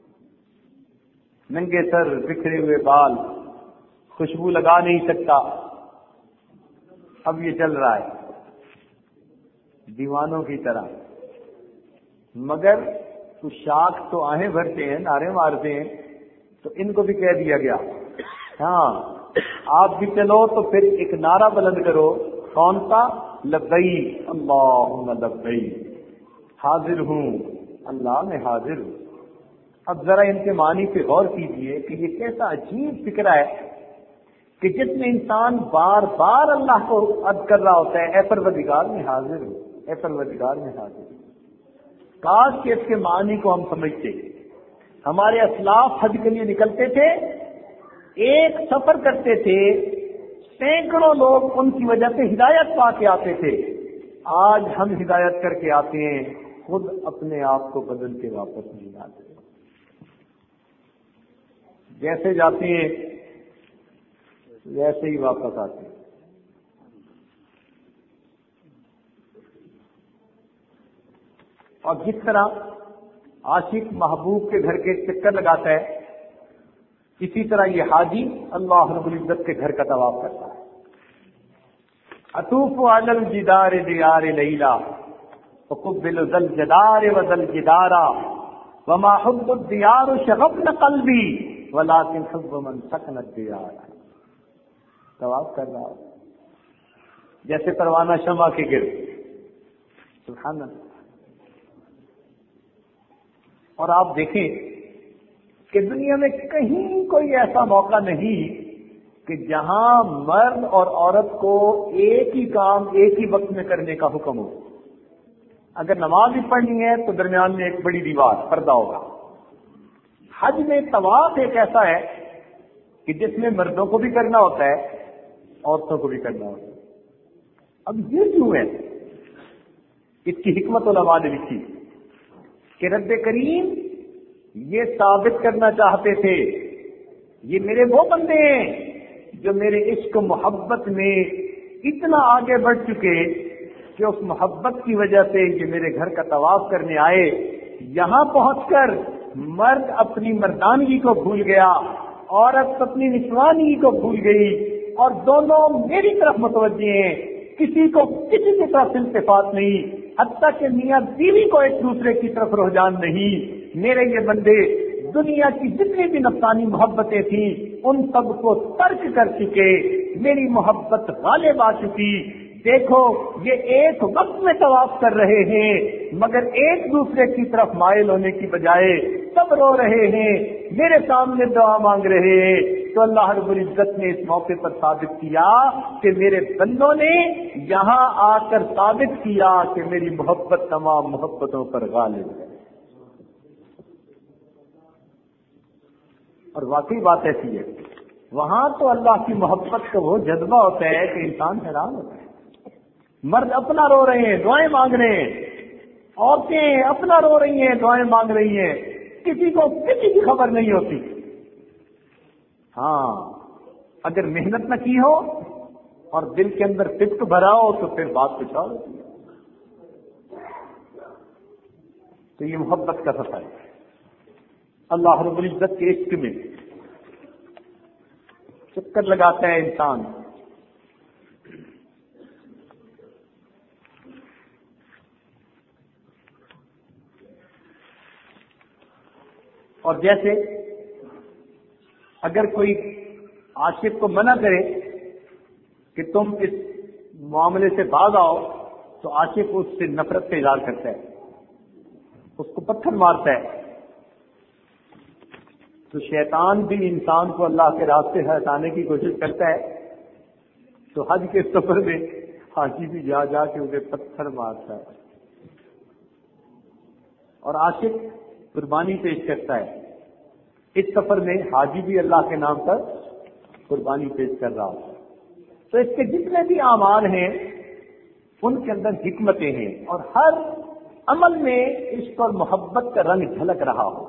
ننگے سر، بکھرے ہوئے بال، خوشبو لگا نہیں سکتا، اب یہ چل رہا ہے دیوانوں کی طرح، مگر تو شاخ تو آہیں بھرتے ہیں، نعرے مارتے ہیں، تو ان کو بھی کہہ دیا گیا ہاں آپ بھی چلو تو پھر ایک نعرہ بلند کرو، کون سا؟ لبیک اللہم لبیک، حاضر ہوں اللہ میں حاضر ہوں۔ اب ذرا ان کے معنی پہ غور کیجئے کہ یہ کیسا عجیب فکرہ ہے کہ جس میں انسان بار بار اللہ کو عرض کر رہا ہوتا ہے، اے پروردگار میں حاضر ہوں، اے پروردگار میں حاضر ہوں۔ کاش کہ اس کے معنی کو ہم سمجھتے۔ ہمارے اسلاف حج کے لیے نکلتے تھے، ایک سفر کرتے تھے، سینکڑوں لوگ ان کی وجہ سے ہدایت پا کے آتے تھے۔ آج ہم ہدایت کر کے آتے ہیں، خود اپنے آپ کو بدل کے واپس نہیں آتے، جیسے جاتے ہیں ویسے ہی واپس آتے ہیں۔ اور جس طرح عاشق محبوب کے گھر کے چکر لگاتا ہے، اسی طرح یہ حاجی اللہ رب العزت کے گھر کا طواف کرتا ہے۔ اطوف علی الجدار دیار لیلا وقبل ذل جدار وذل جدارا وما حب الدیار شغفن قلبی ولكن حب من سکن الدیار۔ طواف کر رہا جیسے پروانہ شمع کے گرد، سبحان اللہ۔ اور آپ دیکھیں کہ دنیا میں کہیں کوئی ایسا موقع نہیں کہ جہاں مرد اور عورت کو ایک ہی کام ایک ہی وقت میں کرنے کا حکم ہو۔ اگر نماز بھی پڑھنی ہے تو درمیان میں ایک بڑی دیوار، پردہ ہوگا۔ حج میں طواف ایک ایسا ہے کہ جس میں مردوں کو بھی کرنا ہوتا ہے، عورتوں کو بھی کرنا ہوتا ہے۔ اب یہ کیوں ہے؟ اس کی حکمت علماء نے لکھی کہ رب کریم یہ ثابت کرنا چاہتے تھے یہ میرے وہ بندے ہیں جو میرے عشق و محبت میں اتنا آگے بڑھ چکے کہ اس محبت کی وجہ سے یہ میرے گھر کا طواف کرنے آئے، یہاں پہنچ کر مرد اپنی مردانگی کو بھول گیا، عورت اپنی نسوانگی کو بھول گئی، اور دونوں میری طرف متوجہ ہیں، کسی کو کسی کی طرف التفات نہیں، حتیٰ کہ میاں بیوی کو ایک دوسرے کی طرف رجحان نہیں۔ میرے یہ بندے دنیا کی جتنی بھی نفسانی محبتیں تھیں ان سب کو ترک کر چکے، میری محبت غالب آ چکی۔ دیکھو یہ ایک وقت میں طواف کر رہے ہیں مگر ایک دوسرے کی طرف مائل ہونے کی بجائے سب رو رہے ہیں، میرے سامنے دعا مانگ رہے ہیں۔ تو اللہ رب العزت نے اس موقع پر ثابت کیا کہ میرے بندوں نے یہاں آ کر ثابت کیا کہ میری محبت تمام محبتوں پر غالب ہے۔ اور واقعی بات ایسی ہے، وہاں تو اللہ کی محبت کا وہ جذبہ ہوتا ہے کہ انسان حیران ہوتا ہے۔ مرد اپنا رو رہے ہیں، دعائیں مانگ رہے ہیں، عورتیں اپنا رو رہی ہیں، دعائیں مانگ رہی ہیں، کسی کو کسی کی خبر نہیں ہوتی۔ ہاں اگر محنت نہ کی ہو اور دل کے اندر فکر بھرا ہو تو پھر بات کچھ اور ہوتی ہے۔ تو یہ محبت کا سفر ہے، اللہ رب العزت کے عشق میں چکر لگاتا ہے انسان۔ اور جیسے اگر کوئی عاشق کو منع کرے کہ تم اس معاملے سے باز آؤ تو عاشق اس سے نفرت کا اظہار کرتا ہے، اس کو پتھر مارتا ہے۔ تو شیطان بھی انسان کو اللہ کے راستے سے ہٹانے کی کوشش کرتا ہے، تو حج کے سفر میں حاجی بھی جا جا کے اسے پتھر مارتا ہے، اور عاشق قربانی پیش کرتا ہے۔ اس سفر میں حاجی بھی اللہ کے نام پر قربانی پیش کر رہا ہے۔ تو اس کے جتنے بھی اعمال ہیں ان کے اندر حکمتیں ہیں، اور ہر عمل میں عشق اور محبت کا رنگ جھلک رہا ہو۔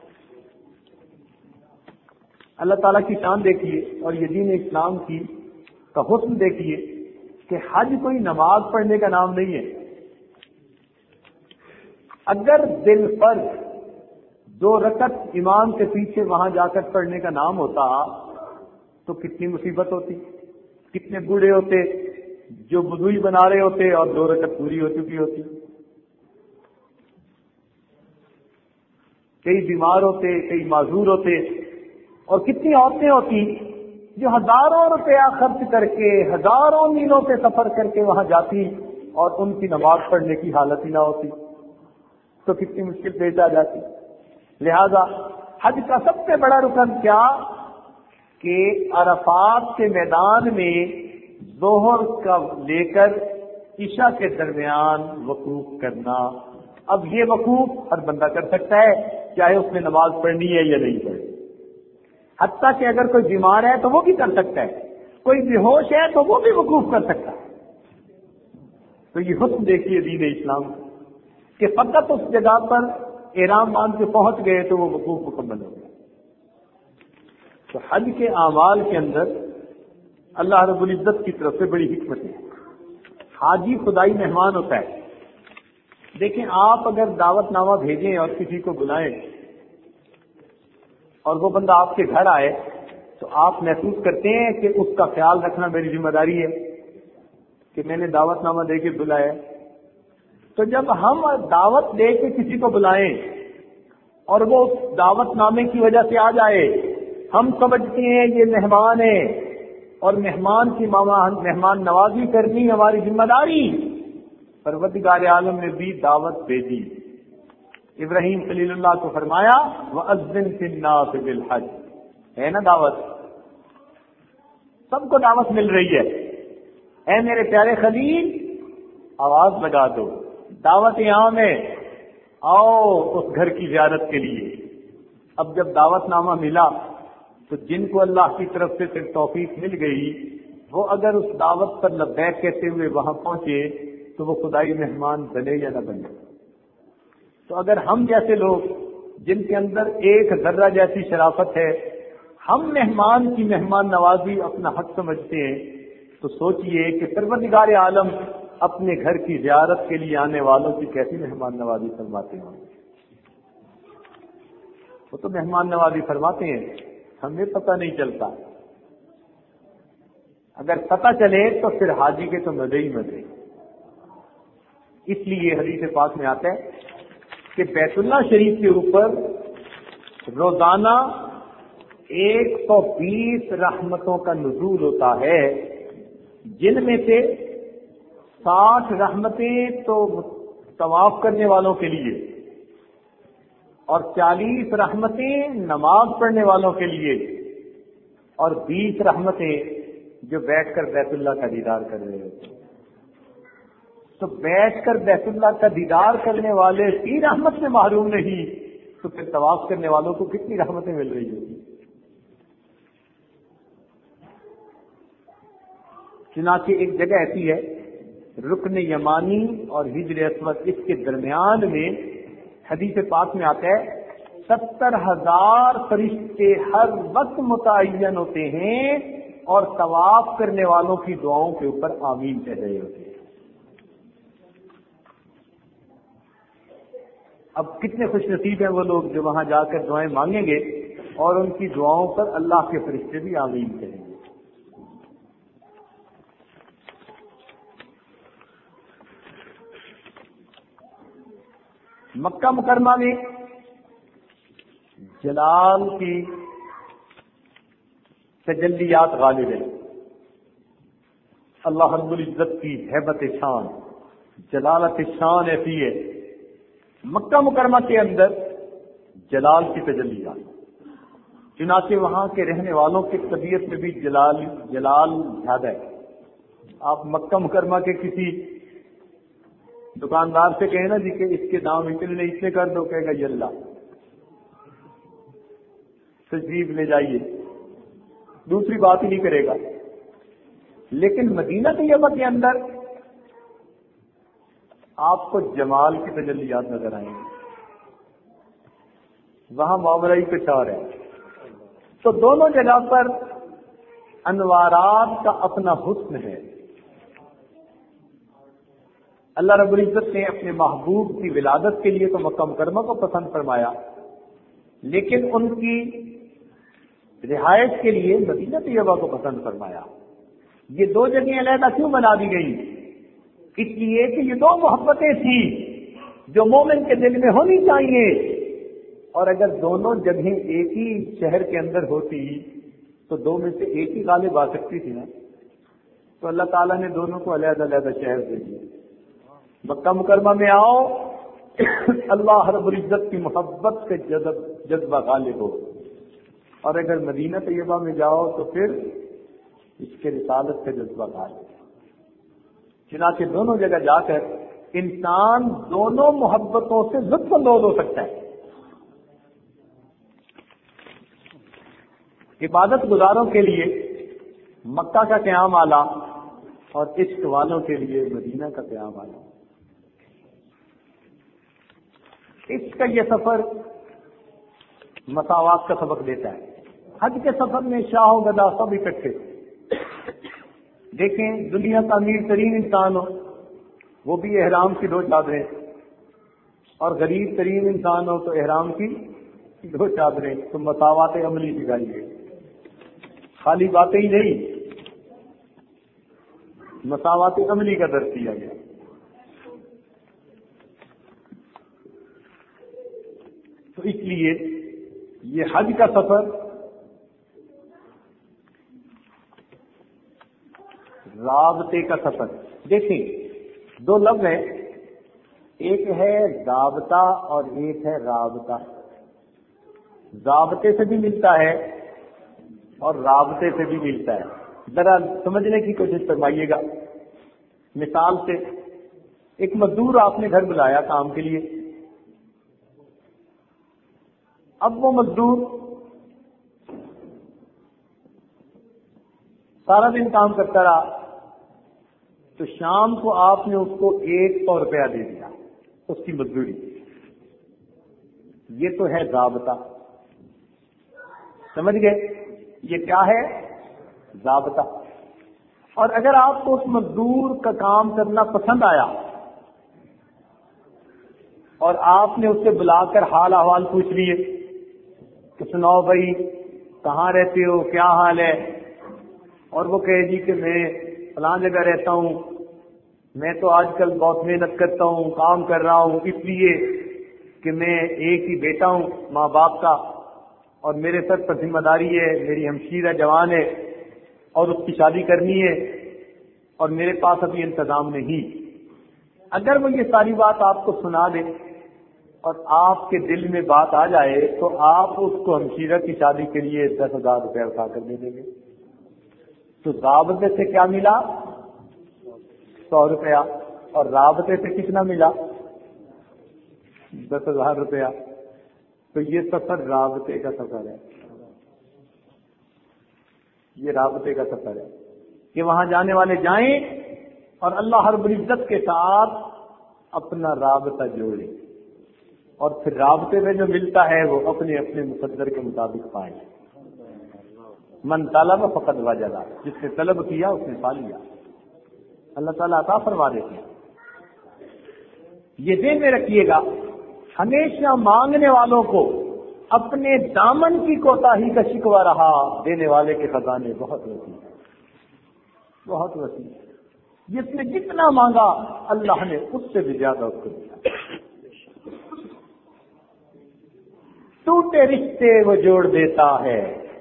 اللہ تعالیٰ کی شان دیکھیے اور یہ دین اسلام کی کا حسن دیکھیے کہ حج کوئی نماز پڑھنے کا نام نہیں ہے، اگر دل پر دو رکعت امام کے پیچھے وہاں جا کر پڑھنے کا نام ہوتا تو کتنی مصیبت ہوتی، کتنے بوڑھے ہوتے جو وضو بنا رہے ہوتے اور دو رکعت پوری ہو چکی ہوتی، کئی بیمار ہوتے، کئی معذور ہوتے، اور کتنی عورتیں ہوتی جو ہزاروں روپیہ خرچ کر کے ہزاروں میلوں سے سفر کر کے وہاں جاتی اور ان کی نماز پڑھنے کی حالت ہی نہ ہوتی، تو کتنی مشکل پیش آ جاتی۔ لہذا حج کا سب سے بڑا رکن کیا کہ عرفات کے میدان میں ظہر کا لے کر عشاء کے درمیان وقوف کرنا۔ اب یہ وقوف ہر بندہ کر سکتا ہے، چاہے اس نے نماز پڑھنی ہے یا نہیں پڑھنی، حتیٰ کہ اگر کوئی بیمار ہے تو وہ بھی کر سکتا ہے، کوئی بے ہوش ہے تو وہ بھی وقوف کر سکتا ہے۔ تو یہ حکم دیکھیے دین اسلام کہ فقط اس جگہ پر احرام باندھ کے پہنچ گئے تو وہ وقوف مکمل ہو گیا۔ تو حج کے اعمال کے اندر اللہ رب العزت کی طرف سے بڑی حکمت ہے۔ حاجی خدائی مہمان ہوتا ہے۔ دیکھیں، آپ اگر دعوت نامہ بھیجیں اور کسی کو بلائیں اور وہ بندہ آپ کے گھر آئے تو آپ محسوس کرتے ہیں کہ اس کا خیال رکھنا میری ذمہ داری ہے کہ میں نے دعوت نامہ دے کے بلایا۔ تو جب ہم دعوت دے کے کسی کو بلائیں اور وہ اس دعوت نامے کی وجہ سے آ جائے، ہم سمجھتے ہیں یہ مہمان ہے اور مہمان کی مہمان نوازی کرنی ہماری ذمہ داری۔ پروردگار عالم نے بھی دعوت بھیجی، ابراہیم خلیل اللہ کو فرمایا وَأَذِّن فِي النَّاسِ بِالْحَجِّ، ہے نا دعوت، سب کو دعوت مل رہی ہے۔ اے میرے پیارے خلیل، آواز لگا دو، دعوت عام ہے، آؤ اس گھر کی زیارت کے لیے۔ اب جب دعوت نامہ ملا تو جن کو اللہ کی طرف سے پھر توفیق مل گئی وہ اگر اس دعوت پر لبیک کہتے ہوئے وہاں پہنچے تو وہ خدائی مہمان بنے یا نہ بنے۔ تو اگر ہم جیسے لوگ جن کے اندر ایک ذرہ جیسی شرافت ہے، ہم مہمان کی مہمان نوازی اپنا حق سمجھتے ہیں، تو سوچئے کہ پروردگار عالم اپنے گھر کی زیارت کے لیے آنے والوں کی کیسی مہمان نوازی فرماتے ہیں۔ وہ تو مہمان نوازی فرماتے ہیں، ہمیں پتہ نہیں چلتا، اگر پتہ چلے تو پھر حاجی کے تو مزے ہی مزے۔ اس لیے حدیث پاک میں آتا ہے کہ بیت اللہ شریف کے اوپر روزانہ ایک سو بیس رحمتوں کا نزول ہوتا ہے، جن میں سے ساٹھ رحمتیں تو طواف کرنے والوں کے لیے اور چالیس رحمتیں نماز پڑھنے والوں کے لیے اور بیس رحمتیں جو بیٹھ کر بیت اللہ کا دیدار کر رہے ہوتے ہیں۔ تو بیٹھ کر بیت اللہ کا دیدار کرنے والے کی رحمت سے محروم نہیں تو پھر طواف کرنے والوں کو کتنی رحمتیں مل رہی ہوتی۔ چنانچہ ایک جگہ ایسی ہے رکن یمانی اور ہجر اسود، اس کے درمیان میں حدیث پاک میں آتا ہے ستر ہزار فرشتے ہر وقت متعین ہوتے ہیں اور طواف کرنے والوں کی دعاؤں کے اوپر آمین کہہ رہے ہوتے ہیں۔ اب کتنے خوش نصیب ہیں وہ لوگ جو وہاں جا کر دعائیں مانگیں گے اور ان کی دعاؤں پر اللہ کے فرشتے بھی آمین کہیں گے۔ مکہ مکرمہ میں جلال کی تجلیات غالب ہے، اللہ رب العزت کی ہیبت شان، جلالت شان ایسی ہے۔ مکہ مکرمہ کے اندر جلال کی تجلیات، چنانچہ وہاں کے رہنے والوں کی طبیعت میں بھی جلال جلال زیادہ ہے۔ آپ مکہ مکرمہ کے کسی دکاندار سے کہیں نا جی کہ اس کے دام اتنے اتنے کر دو، کہے گا یہ اللہ، تجریب لے جائیے، دوسری بات ہی نہیں کرے گا۔ لیکن مدینہ طیبہ کے اندر آپ کو جمال کی تجلیات نظر آئیں گی، وہاں معاملہ ہی کچھ اور ہے۔ تو دونوں جگہ پر انوارات کا اپنا حسن ہے۔ اللہ رب العزت نے اپنے محبوب کی ولادت کے لیے تو مکہ مکرمہ کو پسند فرمایا، لیکن ان کی رہائش کے لیے مدینہ طیبہ کو پسند فرمایا۔ یہ دو جگہیں علیحدہ کیوں بنا دی گئی؟ اس لیے کہ یہ دو محبتیں تھیں جو مومن کے دل میں ہونی چاہیے، اور اگر دونوں جگہیں ایک ہی شہر کے اندر ہوتی تو دو میں سے ایک ہی غالب آ سکتی تھی نا، تو اللہ تعالیٰ نے دونوں کو علیحدہ علیحدہ شہر دے دیے۔ مکہ مکرمہ میں آؤ، اللہ رب العزت کی محبت سے جذب جذبہ غالب ہو، اور اگر مدینہ طیبہ میں جاؤ تو پھر اس کے رسالت سے جذبہ غالب ہو۔ چنانچہ دونوں جگہ جا کر انسان دونوں محبتوں سے لطف اندوز ہو سکتا ہے۔ عبادت گزاروں کے لیے مکہ کا قیام اعلیٰ اور عشق والوں کے لیے مدینہ کا قیام اعلیٰ۔ عشق کا یہ سفر مساوات کا سبق دیتا ہے۔ حج کے سفر میں شاہ و گدا سب اکٹھے، دیکھیں دنیا کا امیر ترین انسان ہو وہ بھی احرام کی دو چادریں، اور غریب ترین انسان ہو تو احرام کی دو چادریں، تو مساوات عملی سکھائی گئی، خالی باتیں ہی نہیں، مساوات عملی کا درس دیا گیا۔ تو اس لیے یہ حج کا سفر رابطے کا سفر۔ دیکھیں دو لفظ ہیں، ایک ہے رابطہ اور ایک ہے رابطہ۔ رابطے سے بھی ملتا ہے اور رابطے سے بھی ملتا ہے، ذرا سمجھنے کی کوشش فرمائیے گا۔ مثال سے ایک مزدور آپ نے گھر بلایا کام کے لیے، اب وہ مزدور سارا دن کام کرتا رہا، تو شام کو آپ نے اس کو ایک سو روپیہ دے دیا اس کی مزدوری، یہ تو ہے ضابطہ۔ سمجھ گئے یہ کیا ہے؟ ضابطہ۔ اور اگر آپ کو اس مزدور کا کام کرنا پسند آیا اور آپ نے اس سے بلا کر حال احوال پوچھ لیے کہ سناؤ بھائی کہاں رہتے ہو، کیا حال ہے، اور وہ کہے جی کہ میں فلاں جگہ رہتا ہوں، میں تو آج کل بہت محنت کرتا ہوں، کام کر رہا ہوں، اس لیے کہ میں ایک ہی بیٹا ہوں ماں باپ کا، اور میرے سر پر ذمہ داری ہے، میری ہمشیرہ جوان ہے اور اس کی شادی کرنی ہے اور میرے پاس ابھی انتظام نہیں۔ اگر وہ یہ ساری بات آپ کو سنا دے اور آپ کے دل میں بات آ جائے تو آپ اس کو ہمشیرہ کی شادی کے لیے دس ہزار روپے اٹھا کر دے دیں گے۔ تو رابطے سے کیا ملا؟ سو روپیہ، اور رابطے سے کتنا ملا؟ دس ہزار روپیہ۔ تو یہ سفر رابطے کا سفر ہے، یہ رابطے کا سفر ہے کہ وہاں جانے والے جائیں اور اللہ رب العزت کے ساتھ اپنا رابطہ جوڑیں، اور پھر رابطے میں جو ملتا ہے وہ اپنے اپنے مقدر کے مطابق پائیں۔ من طلب فقد وجد، جس نے طلب کیا اس نے پا لیا، اللہ تعالیٰ عطا فرما دیتے ہیں۔ یہ ذہن میں رکھیے گا، ہمیشہ مانگنے والوں کو اپنے دامن کی کوتاہی کا شکوہ رہا، دینے والے کے خزانے بہت وسیع بہت وسیع، جس نے جتنا مانگا اللہ نے اس سے بھی زیادہ اس کو دیا۔ ٹوٹے رشتے وہ جوڑ دیتا ہے،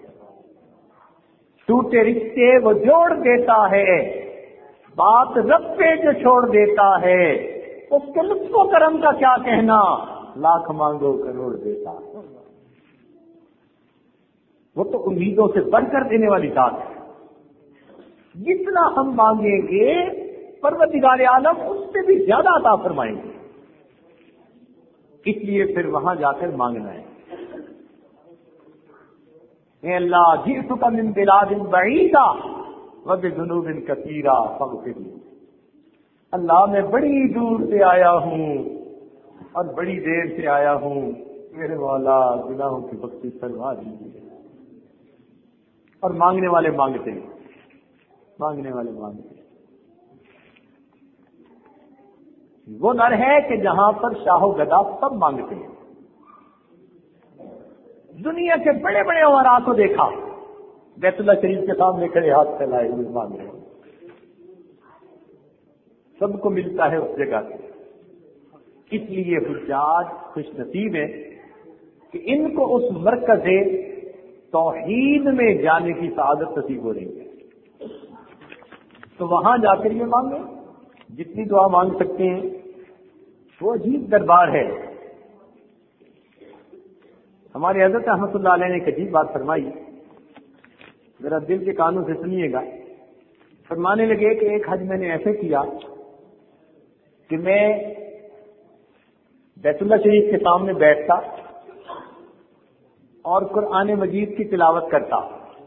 ٹوٹے رشتے وہ جوڑ دیتا ہے، بات رب پہ جو چھوڑ دیتا ہے اس کے لطف و کرم کا کیا کہنا، لاکھ مانگو کروڑ دیتا ہے۔ وہ تو امیدوں سے بڑھ کر دینے والی ذات ہے، جتنا ہم مانگیں گے پروردگار عالم اس سے بھی زیادہ عطا فرمائیں گے۔ اس لیے پھر وہاں جا کر مانگنا ہے، اے اللہ جئتک من بلاد بعیدہ وبذنوب کثیرہ فاغفر لی، اللہ میں بڑی دور سے آیا ہوں اور بڑی دیر سے آیا ہوں، میرے مولا گناہوں کی بخشش فرما دیجیے۔ اور مانگنے والے مانگتے ہیں، مانگنے والے مانگتے ہیں۔ وہ در ہے کہ جہاں پر شاہ و گدا سب مانگتے ہیں. دنیا کے بڑے بڑے امراء کو دیکھا بیت اللہ شریف کے سامنے کھڑے ہاتھ پھیلائے ہوئے مانگ رہے ہیں. سب کو ملتا ہے اس جگہ سے. اس لیے حجاج خوش نصیب ہیں کہ ان کو اس مرکز توحید میں جانے کی سعادت نصیب ہو رہی ہے. تو وہاں جا کر یہ مانگیں جتنی دعا مانگ سکتے ہیں. وہ عجیب دربار ہے. ہمارے حضرت رحمۃ اللہ علیہ نے ایک عجیب بات فرمائی, ذرا دل کے کانوں سے سنیے گا. فرمانے لگے کہ ایک حج میں نے ایسے کیا کہ میں بیت اللہ شریف کے سامنے بیٹھتا اور قرآن مجید کی تلاوت کرتا,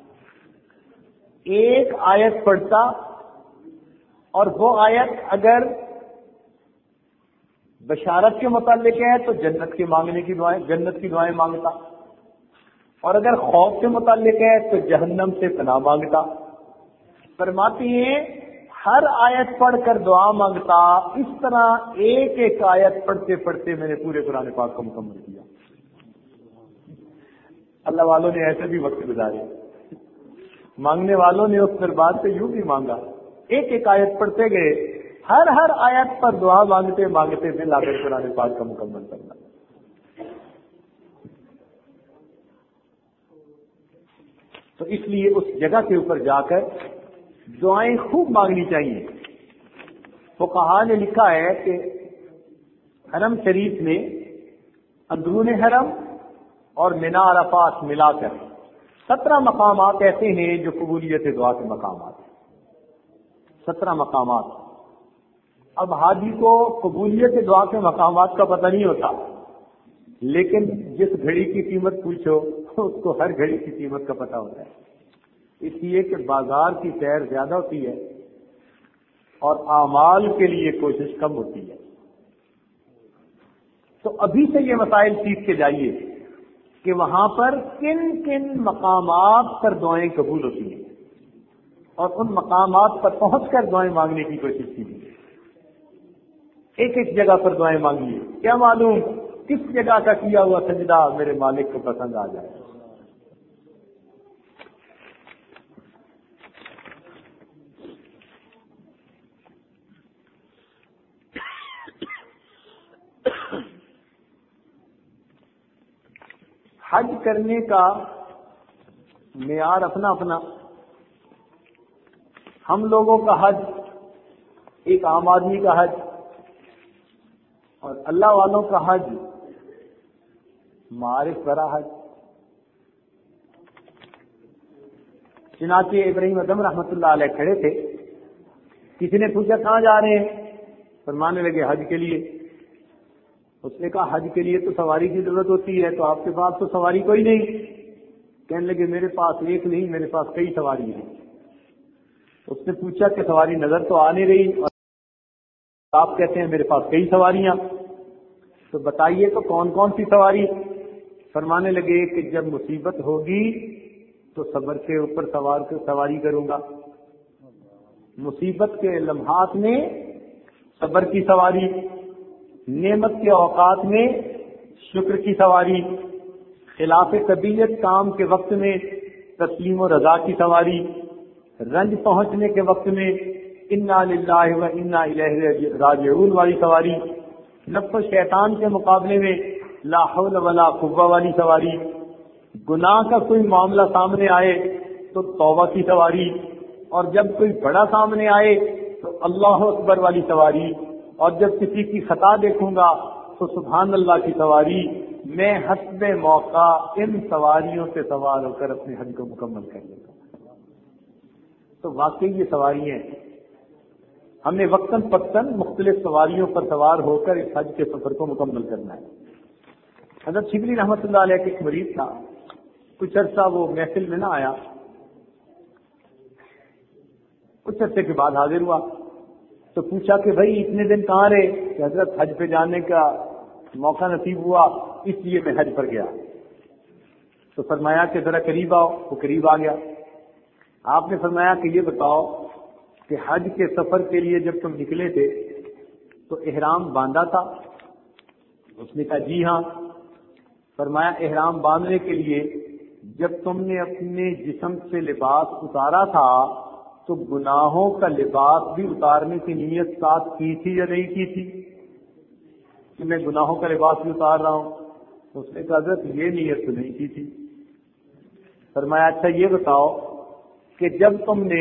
ایک آیت پڑھتا اور وہ آیت اگر بشارت کے متعلق ہے تو جنت کے مانگنے کی دعائیں جنت کی دعائیں مانگتا, اور اگر خوف سے متعلق ہے تو جہنم سے پناہ مانگتا. فرماتی ہیں ہر آیت پڑھ کر دعا مانگتا. اس طرح ایک ایک آیت پڑھتے پڑھتے میں نے پورے قرآن پاک کو مکمل کیا. اللہ والوں نے ایسے بھی وقت گزارے, مانگنے والوں نے اس دربار سے یوں بھی مانگا, ایک ایک آیت پڑھتے گئے, ہر ہر آیت پر دعا مانگتے مانگتے دل آ کر قرآن پاک کا مکمل کرنا. تو اس لیے اس جگہ کے اوپر جا کر دعائیں خوب مانگنی چاہیے. فقہا نے لکھا ہے کہ حرم شریف میں اندرون حرم اور مینا عرفات ملا کر سترہ مقامات ایسے ہیں جو قبولیت دعا کے مقامات ہیں. سترہ مقامات. اب حاجی کو قبولیت دعا کے مقامات کا پتہ نہیں ہوتا, لیکن جس گھڑی کی قیمت پوچھو اس کو ہر گھڑی کی قیمت کا پتہ ہوتا ہے. اس لیے کہ بازار کی سیر زیادہ ہوتی ہے اور اعمال کے لیے کوشش کم ہوتی ہے. تو ابھی سے یہ مسائل سیکھ کے جائیے کہ وہاں پر کن کن مقامات پر دعائیں قبول ہوتی ہیں اور ان مقامات پر پہنچ کر دعائیں مانگنے کی کوشش کیجیے. ایک ایک جگہ پر دعائیں مانگیے, کیا معلوم کس جگہ کا کیا ہوا سجدہ میرے مالک کو پسند آ جائے. حج کرنے کا معیار اپنا اپنا. ہم لوگوں کا حج ایک عام آدمی کا حج اور اللہ والوں کا حج معارف بھرا حج. چنانچہ ابراہیم ادم رحمۃ اللہ علیہ کھڑے تھے, کسی نے پوچھا کہاں جا رہے ہیں؟ فرمانے لگے حج کے لیے. اس نے کہا حج کے لیے تو سواری کی ضرورت ہوتی ہے, تو آپ کے پاس تو سواری کوئی نہیں. کہنے لگے میرے پاس ایک نہیں, میرے پاس کئی سواری ہیں. اس نے پوچھا کہ سواری نظر تو آ نہیں رہی اور آپ کہتے ہیں میرے پاس کئی سواریاں, تو بتائیے تو کون کون سی سواری؟ فرمانے لگے کہ جب مصیبت ہوگی تو صبر کے اوپر سوار سواری کروں گا, مصیبت کے لمحات میں صبر کی سواری, نعمت کے اوقات میں شکر کی سواری, خلاف طبیعت کام کے وقت میں تسلیم و رضا کی سواری, رنج پہنچنے کے وقت میں انا للہ و انا الیہ راجعون والی سواری, نفس و شیطان کے مقابلے میں لا حول ولا قوہ والی سواری, گناہ کا کوئی معاملہ سامنے آئے تو توبہ کی سواری, اور جب کوئی بڑا سامنے آئے تو اللہ اکبر والی سواری, اور جب کسی کی خطا دیکھوں گا تو سبحان اللہ کی سواری. میں حسب موقع ان سواریوں سے سوار ہو کر اپنے حج کو مکمل کر لیتا ہوں. تو واقعی یہ سواری ہیں, ہم نے وقتاً فوقتاً مختلف سواریوں پر سوار ہو کر اس حج کے سفر کو مکمل کرنا ہے. حضرت شبلی رحمۃ اللہ علیہ کے ایک مریض تھا, کچھ عرصہ وہ محفل میں نہ آیا, کچھ عرصے کے بعد حاضر ہوا تو پوچھا کہ بھائی اتنے دن کہاں رہے؟ کہ حضرت حج پہ جانے کا موقع نصیب ہوا اس لیے میں حج پر گیا. تو فرمایا کہ ذرا قریب آؤ, وہ قریب آ گیا. آپ نے فرمایا کہ یہ بتاؤ کہ حج کے سفر کے لیے جب تم نکلے تھے تو احرام باندھا تھا؟ اس نے کہا جی ہاں۔ فرمایا احرام باندھنے کے لیے جب تم نے اپنے جسم سے لباس اتارا تھا تو گناہوں کا لباس بھی اتارنے کی نیت ساتھ کی تھی یا نہیں کی تھی کہ میں گناہوں کا لباس بھی اتار رہا ہوں؟ اس نے کہا حضرت یہ نیت تو نہیں کی تھی۔ فرمایا اچھا یہ بتاؤ کہ جب تم نے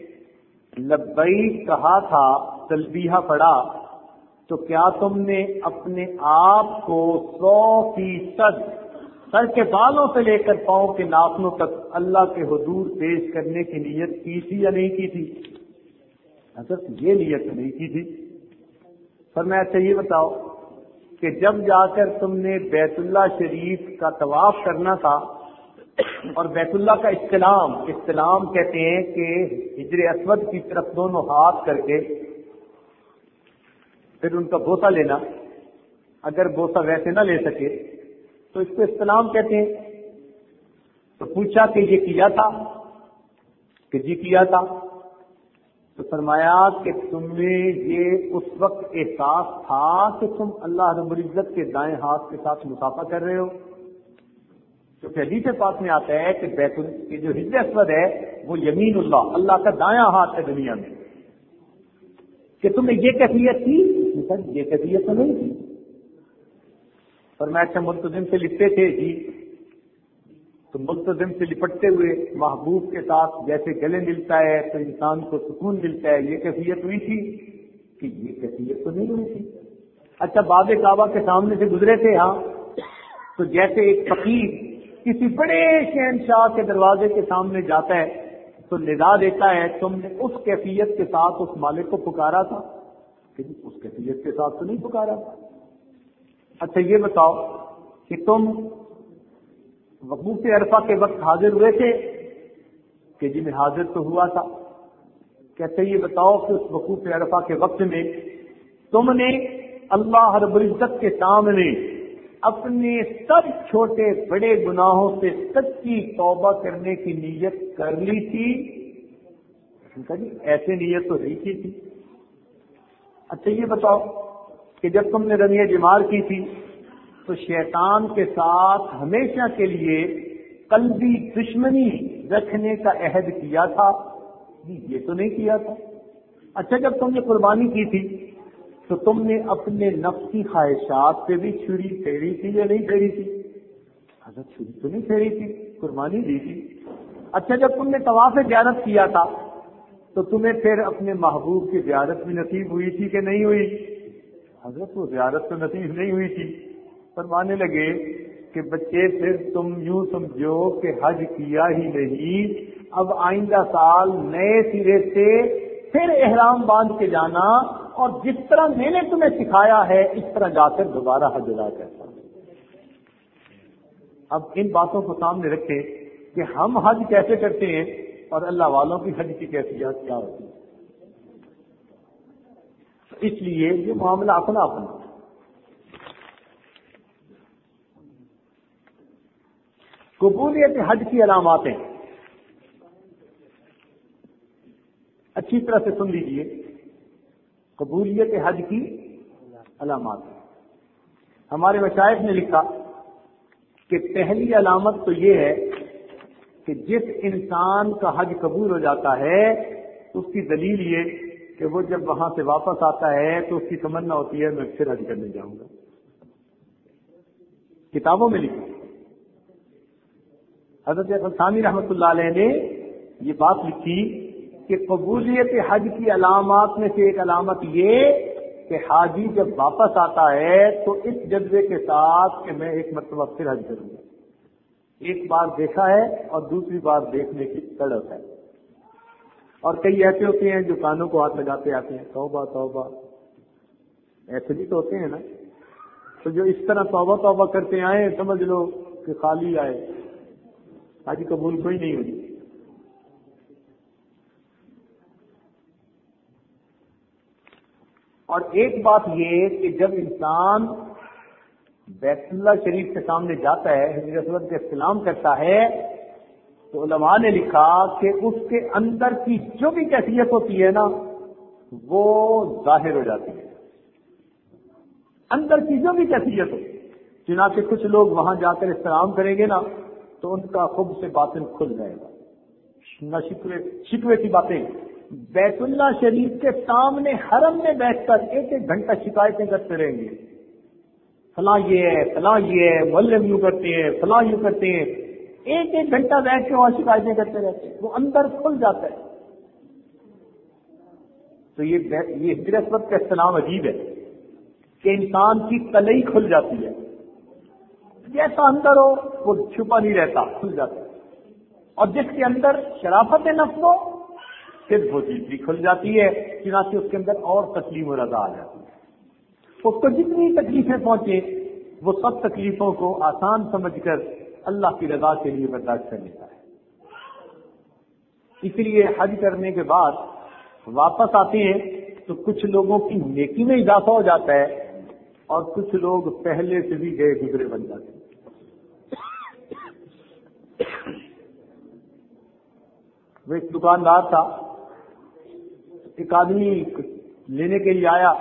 لبیک کہا تھا، تلبیہ پڑھا، تو کیا تم نے اپنے آپ کو سو فیصد سر کے بالوں سے لے کر پاؤں کے ناخنوں تک اللہ کے حضور پیش کرنے کی نیت کی تھی یا نہیں کی تھی؟ حضرت یہ نیت نہیں کی تھی۔ فرمایا اچھا یہ بتاؤ کہ جب جا کر تم نے بیت اللہ شریف کا طواف کرنا تھا اور بیت اللہ کا استلام استلام کہتے ہیں کہ حجر اسود کی طرف دونوں ہاتھ کر کے پھر ان کا بوسہ لینا، اگر بوسہ ویسے نہ لے سکے تو اس کو استلام کہتے ہیں۔ تو پوچھا کہ یہ کیا تھا کہ جی کیا تھا؟ تو فرمایا کہ تمہیں یہ اس وقت احساس تھا کہ تم اللہ رب العزت کے دائیں ہاتھ کے ساتھ مصافحہ کر رہے ہو؟ تو حدیث پاک میں آتا ہے کہ بیت کی جو حجر اسود ہے وہ یمین اللہ، اللہ کا دایاں ہاتھ ہے دنیا میں، کہ تمہیں یہ کیفیت تھی؟ یہ کیفیت تو نہیں تھی۔ فرمایا اچھا ملتزم سے لپٹے تھے؟ جی۔ تو ملتزم سے لپٹتے ہوئے محبوب کے ساتھ جیسے گلے ملتا ہے تو انسان کو سکون ملتا ہے، یہ کیفیت ہوئی تھی؟ کہ یہ کیفیت تو نہیں ہوئی تھی۔ اچھا باب کعبہ کے سامنے سے گزرے تھے؟ ہاں۔ تو جیسے ایک فقیر کسی بڑے شہنشاہ کے دروازے کے سامنے جاتا ہے تو ندا دیتا ہے، تم نے اس کیفیت کے ساتھ اس مالک کو پکارا تھا؟ کہ اس کیفیت کے ساتھ تو نہیں پکارا تھا۔ اچھا یہ بتاؤ کہ تم وقوف عرفہ کے وقت حاضر ہوئے تھے؟ کہ جی میں حاضر تو ہوا تھا۔ کہتے یہ بتاؤ کہ اس وقوف عرفہ کے وقت میں تم نے اللہ رب العزت کے سامنے اپنے سب چھوٹے بڑے گناہوں سے سچی توبہ کرنے کی نیت کر لی تھی؟ جی ایسے نیت تو نہیں کی تھی۔ اچھا یہ بتاؤ کہ جب تم نے رمی جمار کی تھی تو شیطان کے ساتھ ہمیشہ کے لیے قلبی دشمنی رکھنے کا عہد کیا تھا؟ یہ تو نہیں کیا تھا۔ اچھا جب تم نے قربانی کی تھی تو تم نے اپنے نفس کی خواہشات پہ بھی چھری پھیری تھی یا نہیں پھیری تھی؟ حضرت چھری تو نہیں پھیری تھی، قربانی دی تھی۔ اچھا جب تم نے طواف زیارت کیا تھا تو تمہیں پھر اپنے محبوب کی زیارت بھی نصیب ہوئی تھی کہ نہیں ہوئی؟ حضرت وہ زیارت تو نصیب نہیں ہوئی تھی۔ فرمانے لگے کہ بچے پھر تم یوں سمجھو کہ حج کیا ہی نہیں، اب آئندہ سال نئے سرے سے پھر احرام باندھ کے جانا اور جس طرح میں نے تمہیں سکھایا ہے اس طرح جا کر دوبارہ حج ادا کرتا۔ اب ان باتوں کو سامنے رکھیں کہ ہم حج کیسے کرتے ہیں اور اللہ والوں کی حج کی کیفیت کیا ہوتی ہے۔ اس لیے یہ معاملہ اپنا اپنا۔ قبولیت حج کی علاماتیں اچھی طرح سے سن لیجیے۔ قبولیت حج کی علامات ہمارے مشائخ نے لکھا کہ پہلی علامت تو یہ ہے کہ جس انسان کا حج قبول ہو جاتا ہے اس کی دلیل یہ کہ وہ جب وہاں سے واپس آتا ہے تو اس کی تمنا ہوتی ہے میں پھر حج کرنے جاؤں گا۔ کتابوں میں لکھا حضرت ثانی رحمۃ اللہ علیہ نے یہ بات لکھی کہ قبولیت حج کی علامات میں سے ایک علامت یہ کہ حاجی جب واپس آتا ہے تو اس جذبے کے ساتھ کہ میں ایک مرتبہ پھر حج کروں گا۔ ایک بار دیکھا ہے اور دوسری بار دیکھنے کی تڑپ ہے۔ اور کئی ایسے ہوتے ہیں جو کانوں کو ہاتھ لگاتے آتے ہیں، توبہ توبہ، ایسے بھی تو ہوتے ہیں نا۔ تو جو اس طرح توبہ توبہ کرتے آئے سمجھ لو کہ خالی آئے، حج قبول کوئی نہیں ہوئی۔ اور ایک بات یہ کہ جب انسان بیت اللہ شریف کے سامنے جاتا ہے، حجر اسود کا استلام کرتا ہے، تو علماء نے لکھا کہ اس کے اندر کی جو بھی کیفیت ہوتی ہے نا وہ ظاہر ہو جاتی ہے۔ اندر چیزوں کی کیفیت ہو. چنانچہ کچھ لوگ وہاں جا کر استلام کریں گے نا تو ان کا خود سے باطن کھل جائے گا. نہ شکوے شکوے کی باتیں بیت اللہ شریف کے سامنے حرم میں بیٹھ کر ایک ایک گھنٹہ شکایتیں کرتے رہیں گے. فلاں یہ ہے, فلاں یہ ہے, مولم یوں کرتے ہیں, فلاں یوں کرتے ہیں. ایک ایک گھنٹہ بیٹھ کے وہاں شکایتیں کرتے رہتے ہیں. وہ اندر کھل جاتا ہے. تو یہ یہ ہجرت وقت کا استعلام عجیب ہے کہ انسان کی تلئی کھل جاتی ہے. جیسا اندر ہو وہ چھپا نہیں رہتا, کھل جاتا ہے. اور جس کے اندر شرافت نفس ہو پھر وہ چیز بھی کھل جاتی ہے. چنانچہ اس کے اندر اور تکلیف و رضا آ جاتی ہے. اس کو جتنی تکلیفیں پہنچے وہ سب تکلیفوں کو آسان سمجھ کر اللہ کی رضا کے لیے برداشت کر لیتا ہے. اس لیے حج کرنے کے بعد واپس آتے ہیں تو کچھ لوگوں کی نیکی میں اضافہ ہو جاتا ہے اور کچھ لوگ پہلے سے بھی گئے گزرے بن جاتے ہیں. وہ ایک دکاندار تھا, ایک آدمی لینے کے لیے آیا,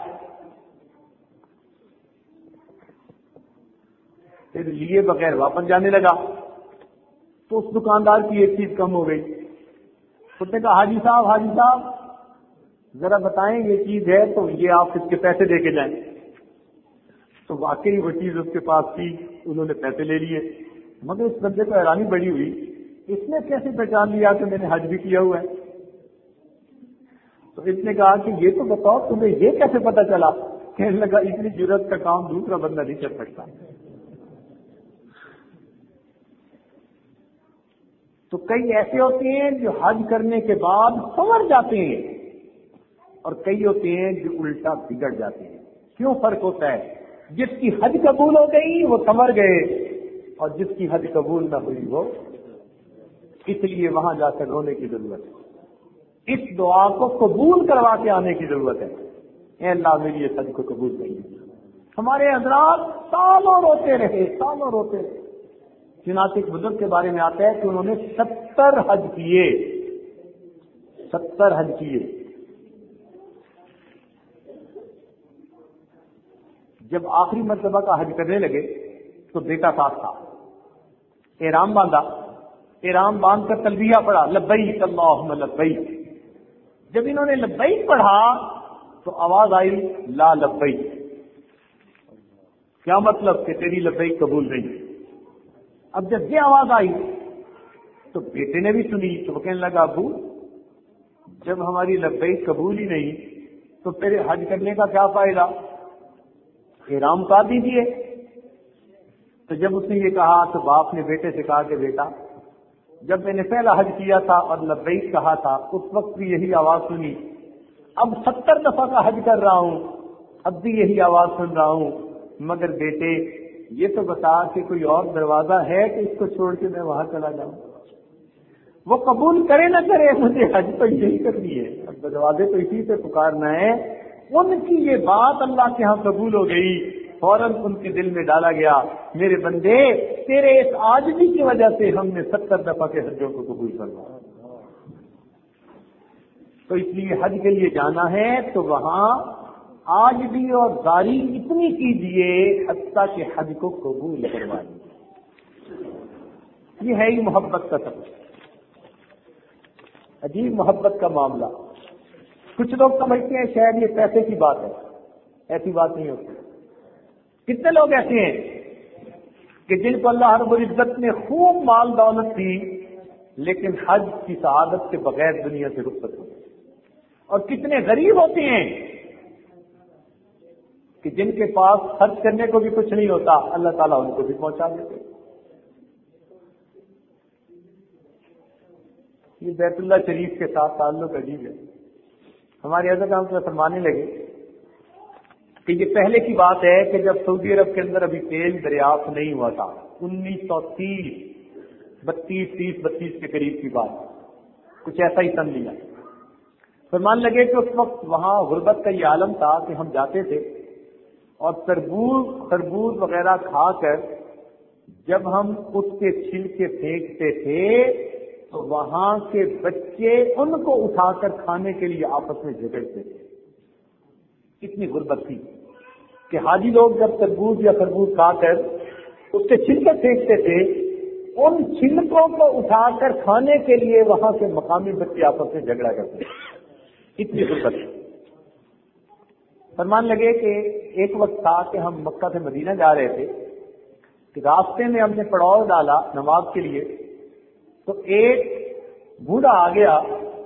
پھر لیے بغیر واپس جانے لگا تو اس دکاندار کی ایک چیز کم ہو گئی. اس نے کہا حاجی صاحب حاجی صاحب ذرا بتائیں یہ چیز ہے تو یہ آپ اس کے پیسے دے کے جائیں. تو واقعی وہ چیز اس کے پاس تھی, انہوں نے پیسے لے لیے. مگر اس بندے کو حیرانی بڑی ہوئی, اس نے کیسے پہچان لیا کہ میں نے حج بھی کیا ہوا ہے؟ تو اس نے کہا کہ یہ تو بتاؤ تمہیں یہ کیسے پتا چلا؟ کہنے لگا اتنی جرات کا کام دوسرا بندہ نہیں کر سکتا. تو کئی ایسے ہوتے ہیں جو حج کرنے کے بعد سنور جاتے ہیں اور کئی ہوتے ہیں جو الٹا بگڑ جاتے ہیں. کیوں فرق ہوتا ہے؟ جس کی حج قبول ہو گئی وہ سنور گئے اور جس کی حج قبول نہ ہوئی وہ, اس لیے وہاں جا کر رونے کی ضرورت ہے. اس دعا کو قبول کروا کے آنے کی ضرورت ہے. اے اللہ میری اس حج کو قبول کریے. ہمارے حضرات سالوں روتے رہے سالوں روتے رہے. چنانچہ ایک بزرگ کے بارے میں آتا ہے کہ انہوں نے ستر حج کیے ستر حج کیے. جب آخری مرتبہ کا حج کرنے لگے تو بیٹا ساتھ تھا. احرام باندھا, احرام باندھ کر تلبیہ پڑھا لبیک اللہم لبیک. جب انہوں نے لبیک پڑھا تو آواز آئی لا لبیک. کیا مطلب کہ تیری لبیک قبول نہیں. اب جب یہ آواز آئی تو بیٹے نے بھی سنی تو وہ کہنے لگا ابو جب ہماری لبیک قبول ہی نہیں تو پھر حج کرنے کا کیا فائدہ, احرام اتار دیجیے. تو جب اس نے یہ کہا تو باپ نے بیٹے سے کہا کہ بیٹا جب میں نے پہلا حج کیا تھا اور لبیک کہا تھا اس وقت بھی یہی آواز سنی, اب ستر دفعہ کا حج کر رہا ہوں اب بھی یہی آواز سن رہا ہوں, مگر بیٹے یہ تو بتا کہ کوئی اور دروازہ ہے کہ اس کو چھوڑ کے میں وہاں چلا جاؤں. وہ قبول کرے نہ کرے مجھے حج تو یہی کرنی ہے, اب دروازے تو اسی سے پکارنا ہے. ان کی یہ بات اللہ کے ہاں قبول ہو گئی. فوراً ان کے دل میں ڈالا گیا میرے بندے تیرے اس عاجزی کی وجہ سے ہم نے ستر دفعہ کے حجوں کو قبول کروایا. تو اس لیے حج کے لیے جانا ہے تو وہاں آج بھی اور زاری اتنی کیجیے حتیٰ کہ حج کو قبول کروائیے. یہ ہے ہی محبت کا سبب. عجیب محبت کا معاملہ. کچھ لوگ سمجھتے ہیں شاید یہ پیسے کی بات ہے, ایسی بات نہیں ہوتی. کتنے لوگ ایسے ہیں کہ جن کو اللہ رب العزت نے خوب مال دولت دی لیکن حج کی سعادت کے بغیر دنیا سے رخصت ہوتے. اور کتنے غریب ہوتے ہیں کہ جن کے پاس خرچ کرنے کو بھی کچھ نہیں ہوتا, اللہ تعالیٰ ان کو بھی پہنچا دیتے. یہ بیت اللہ شریف کے ساتھ تعلق عجیب ہے. ہمارے حضرت ہم سے فرمانے لگے کہ یہ پہلے کی بات ہے کہ جب سعودی عرب کے اندر ابھی تیل دریافت نہیں ہوا تھا, انیس سو تیس بتیس تیس بتیس کے قریب کی بات, کچھ ایسا ہی سن لیا. فرمان لگے کہ اس وقت وہاں غربت کا یہ عالم تھا کہ ہم جاتے تھے اور تربوز خربوز وغیرہ کھا کر جب ہم اس کے چھلکے پھینکتے تھے تو وہاں کے بچے ان کو اٹھا کر کھانے کے لیے آپس میں جھگڑتے تھے. کتنی غربت تھی. کہ حاجی لوگ جب تربوز یا خربوز کھا کر اس کے چھلکے پھینکتے تھے، ان چھلکوں کو اٹھا کر کھانے کے لیے وہاں سے مقامی بچے آپس میں جھگڑا کرتے تھے، اتنی غربت۔ فرمان لگے کہ ایک وقت تھا کہ ہم مکہ سے مدینہ جا رہے تھے کہ راستے میں ہم نے پڑاؤ ڈالا نماز کے لیے، تو ایک بوڑھا آ گیا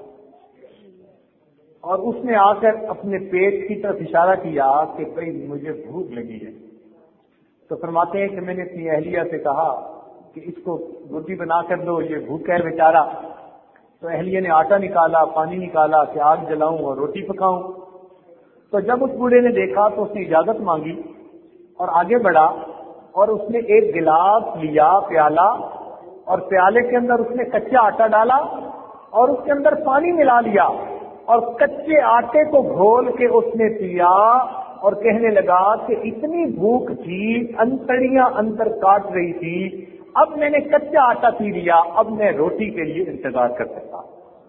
اور اس نے آ کر اپنے پیٹ کی طرف اشارہ کیا کہ بھائی مجھے بھوک لگی ہے۔ تو فرماتے ہیں کہ میں نے اپنی اہلیہ سے کہا کہ اس کو روٹی بنا کر دو، یہ بھوکا ہے بیچارہ۔ تو اہلیہ نے آٹا نکالا، پانی نکالا کہ آگ جلاؤں اور روٹی پکاؤں۔ تو جب اس بوڑھے نے دیکھا تو اس نے اجازت مانگی اور آگے بڑھا، اور اس نے ایک گلاس لیا پیالہ، اور پیالے کے اندر اس نے کچا آٹا ڈالا اور اس کے اندر پانی ملا لیا، اور کچے آٹے کو گھول کے اس نے پیا، اور کہنے لگا کہ اتنی بھوک تھی، انتڑیاں اندر کاٹ رہی تھی، اب میں نے کچا آٹا پی لیا، اب میں روٹی کے لیے انتظار کر سکتا۔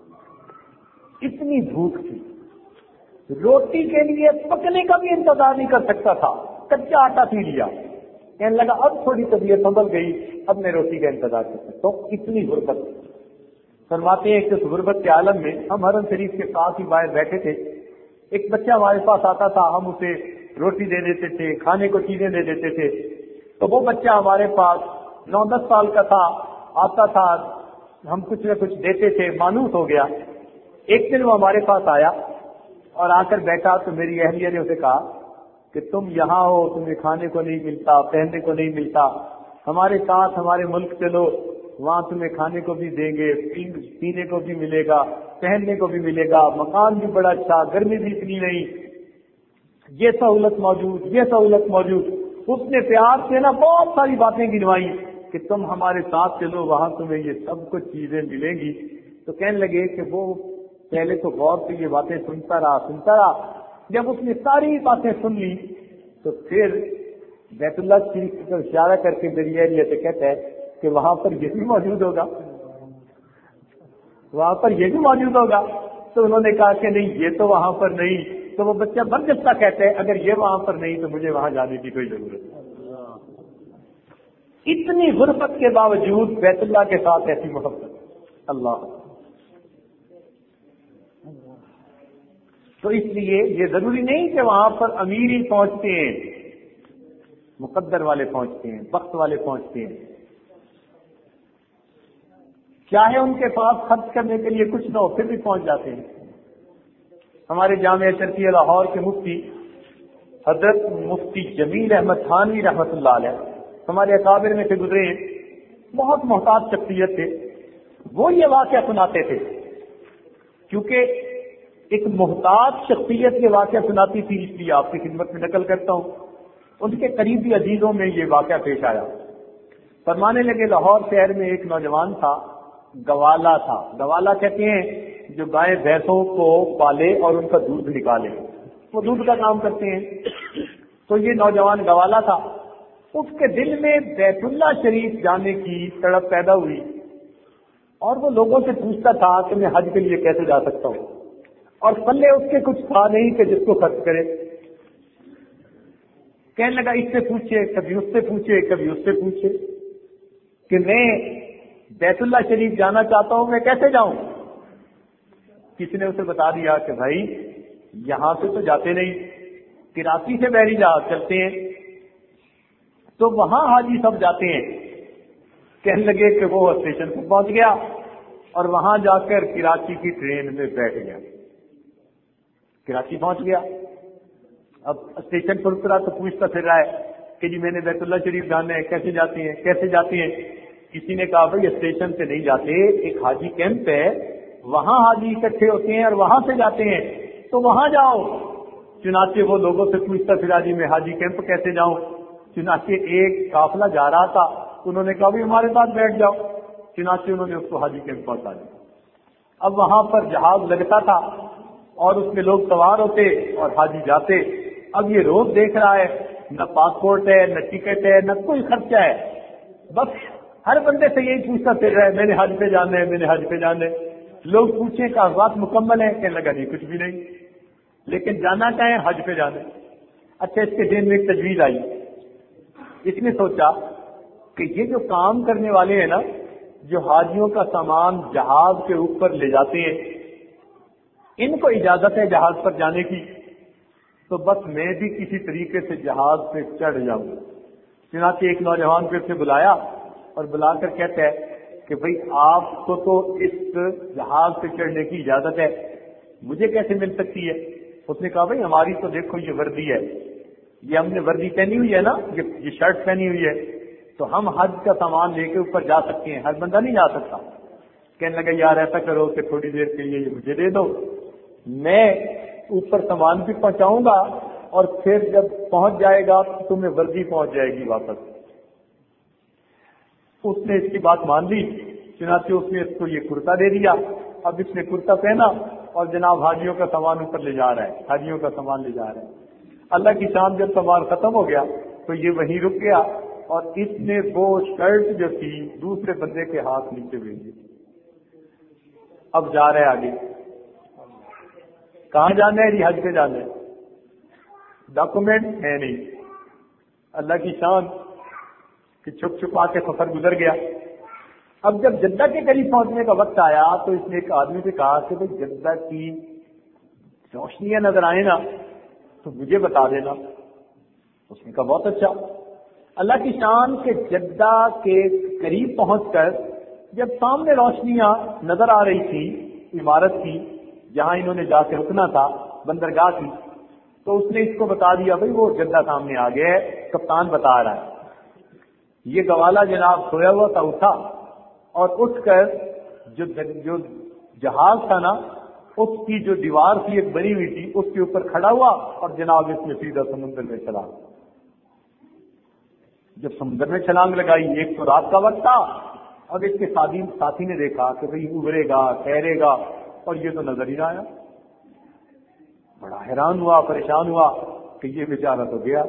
اتنی بھوک تھی، روٹی کے لیے پکنے کا بھی انتظار نہیں کر سکتا تھا، کچا آٹا پی لیا، کہنے لگا اب تھوڑی طبیعت سنبھل گئی، اب میں روٹی کا انتظار کر سکتا ہوں۔ اتنی غربت۔ فرماتے ہیں کہ اس غربت کے عالم میں ہم حرم شریف کے پاس ہی باہر بیٹھے تھے، ایک بچہ ہمارے پاس آتا تھا، ہم اسے روٹی دے دیتے تھے، کھانے کو چیزیں دے دیتے تھے۔ تو وہ بچہ ہمارے پاس نو دس سال کا تھا، آتا تھا، ہم کچھ نہ کچھ دیتے تھے، مانوس ہو گیا۔ ایک دن وہ ہمارے پاس آیا اور آ کر بیٹھا تو میری اہلیہ نے اسے کہا کہ تم یہاں ہو، تمہیں کھانے کو نہیں ملتا، پہننے کو نہیں ملتا، ہمارے ساتھ ہمارے ملک چلو، وہاں تمہیں کھانے کو بھی دیں گے، پینے کو بھی ملے گا، پہننے کو بھی ملے گا، مکان بھی بڑا اچھا، گرمی بھی اتنی نہیں، یہ سہولت موجود، یہ سہولت موجود۔ اس نے پیار سے نا بہت ساری باتیں گنوائی کہ تم ہمارے ساتھ چلو، وہاں تمہیں یہ سب کچھ چیزیں ملیں گی۔ تو کہنے لگے کہ وہ پہلے تو غور سے یہ باتیں سنتا رہا سنتا رہا جب اس نے ساری باتیں سن لی تو پھر بیت اللہ شریف کی طرف اشارہ کر کے میری اہلیہ سے کہتا ہے کہ وہاں پر یہ بھی موجود ہوگا، وہاں پر یہ بھی موجود ہوگا۔ تو انہوں نے کہا کہ نہیں، یہ تو وہاں پر نہیں۔ تو وہ بچہ برجستہ کہتا ہے اگر یہ وہاں پر نہیں تو مجھے وہاں جانے کی کوئی ضرورت نہیں۔ اتنی غربت کے باوجود بیت اللہ کے ساتھ ایسی محبت، اللہ۔ تو اس لیے یہ ضروری نہیں کہ وہاں پر امیر ہی پہنچتے ہیں، مقدر والے پہنچتے ہیں، وقت والے پہنچتے ہیں، چاہے ان کے پاس خرچ کرنے کے لیے کچھ نہ ہو پھر بھی پہنچ جاتے ہیں۔ ہمارے جامعہ شرعیہ لاہور کے مفتی حضرت مفتی جمیل احمد تھانوی رحمۃ اللہ علیہ ہمارے اکابر میں سے گزرے ہیں، بہت محتاط شخصیت تھے۔ وہ یہ واقعہ سناتے تھے، کیونکہ ایک محتاط شخصیت یہ واقعہ سناتی تھی، اس لیے آپ کی خدمت میں نقل کرتا ہوں۔ ان کے قریبی عزیزوں میں یہ واقعہ پیش آیا۔ فرمانے لگے لاہور شہر میں ایک نوجوان تھا، گوالا تھا۔ گوالا کہتے ہیں جو گائے بھینسوں کو پالے اور ان کا دودھ نکالے، وہ دودھ کا کام کرتے ہیں۔ تو یہ نوجوان گوالا تھا، اس کے دل میں بیت اللہ شریف جانے کی تڑپ پیدا ہوئی، اور وہ لوگوں سے پوچھتا تھا کہ میں حج کے لیے کیسے جا سکتا ہوں، اور پلے اس کے کچھ تھا نہیں کہ جس کو خرچ کرے۔ کہنے لگا اس سے پوچھے، کبھی اس سے پوچھے، کبھی اس سے پوچھے کہ میں بیت اللہ شریف جانا چاہتا ہوں، میں کیسے جاؤں؟ کسی نے اسے بتا دیا کہ بھائی یہاں سے تو جاتے نہیں، کراچی سے بحری جہاز چلتے ہیں، تو وہاں حاجی سب جاتے ہیں۔ کہنے لگے کہ وہ اسٹیشن پر پہنچ گیا اور وہاں جا کر کراچی کی ٹرین میں بیٹھ گیا، کراچی پہنچ گیا۔ اب اسٹیشن پر اترا تو پوچھتا پھر رہا ہے کہ جی میں نے بیت اللہ شریف جانا ہے، کیسے جاتے ہیں کیسے جاتے ہیں؟ کسی نے کہا بھائی اسٹیشن سے نہیں جاتے، ایک حاجی کیمپ ہے، وہاں حاجی اکٹھے ہوتے ہیں اور وہاں سے جاتے ہیں، تو وہاں جاؤ۔ چنانچہ وہ لوگوں سے پوچھتا پھر جی میں حاجی کیمپ کیسے جاؤں؟ چنانچہ ایک قافلہ جا رہا تھا، انہوں نے کہا بھی ہمارے ساتھ بیٹھ جاؤ۔ چنانچہ انہوں نے اس کو حاجی کیمپ پہنچا دیا۔ اب وہاں پر جہاز لگتا تھا اور اس میں لوگ سوار ہوتے اور حاجی جاتے۔ اب یہ روز دیکھ رہا ہے، نہ پاسپورٹ ہے، نہ ٹکٹ ہے، نہ کوئی خرچہ ہے، بس ہر بندے سے یہی پوچھتا پھر رہا ہے میں نے حج پہ جانا ہے، میں نے حج پہ جانا ہے۔ لوگ پوچھیں کاغذات مکمل ہیں، کہنے لگا نہیں کچھ بھی نہیں، لیکن جانا چاہیں حج پہ جانا ہے۔ اچھا اس کے ذہن میں ایک تجویز آئی، اس نے سوچا کہ یہ جو کام کرنے والے ہیں نا، جو حاجیوں کا سامان جہاز کے اوپر لے جاتے ہیں، ان کو اجازت ہے جہاز پر جانے کی، تو بس میں بھی کسی طریقے سے جہاز پہ چڑھ جاؤں۔ چنانچہ ایک نوجوان پہ اسے بلایا اور بلا کر کہتا ہے کہ بھئی آپ کو تو اس جہاز پہ چڑھنے کی اجازت ہے، مجھے کیسے مل سکتی ہے؟ اس نے کہا بھئی ہماری تو دیکھو یہ وردی ہے، یہ ہم نے وردی پہنی ہوئی ہے نا، یہ شرٹ پہنی ہوئی ہے، تو ہم حج کا سامان لے کے اوپر جا سکتے ہیں، ہر بندہ نہیں جا سکتا۔ کہنے لگا یار ایسا کرو کہ تھوڑی دیر کے لیے یہ مجھے دے دو، میں اوپر سامان بھی پہنچاؤں گا اور پھر جب پہنچ جائے گا تو تمہیں وردی پہنچ جائے گی واپس۔ اس نے اس کی بات مان لی، چنانچہ اس نے اس کو یہ کرتا دے دیا۔ اب اس نے کرتا پہنا اور جناب حاجیوں کا سامان اوپر لے جا رہا ہے، حاجیوں کا سامان لے جا رہا ہے۔ اللہ کی شان جب سامان ختم ہو گیا تو یہ وہیں رک گیا اور اس نے وہ شرٹ جو تھی دوسرے بندے کے ہاتھ نیچے بھیجی۔ اب جا رہا ہے آگے، کہاں جانا ہے؟ جی حج پہ جانا ہے، ڈاکومنٹ ہے نہیں۔ اللہ کی شان کہ چھپ چھپا کے سفر گزر گیا۔ اب جب جدہ کے قریب پہنچنے کا وقت آیا تو اس نے ایک آدمی سے کہا کہ بھائی جدہ کی روشنیاں نظر آئے نا تو مجھے بتا دینا۔ اس نے کہا بہت اچھا۔ اللہ کی شان کے جدہ کے قریب پہنچ کر جب سامنے روشنیاں نظر آ رہی تھی عمارت کی جہاں انہوں نے جا کے رکنا تھا، بندرگاہ کی، تو اس نے اس کو بتا دیا بھائی وہ جدہ سامنے آ گیا ہے، کپتان بتا رہا ہے۔ یہ گوالا جناب سویا ہوا تھا، اٹھا اور اٹھ کر جو جو جہاز تھا نا اس کی جو دیوار تھی ایک بنی ہوئی تھی اس کے اوپر کھڑا ہوا اور جناب اس نے سیدھا سمندر میں چلا۔ جب سمندر میں چھلانگ لگائی، ایک تو رات کا وقت تھا، اب اس کے ساتھی ساتھی نے دیکھا کہ بھئی ابھرے گا ٹھہرے گا اور یہ تو نظر ہی نہ آیا۔ بڑا حیران ہوا، پریشان ہوا کہ یہ بیچارہ تو گیا۔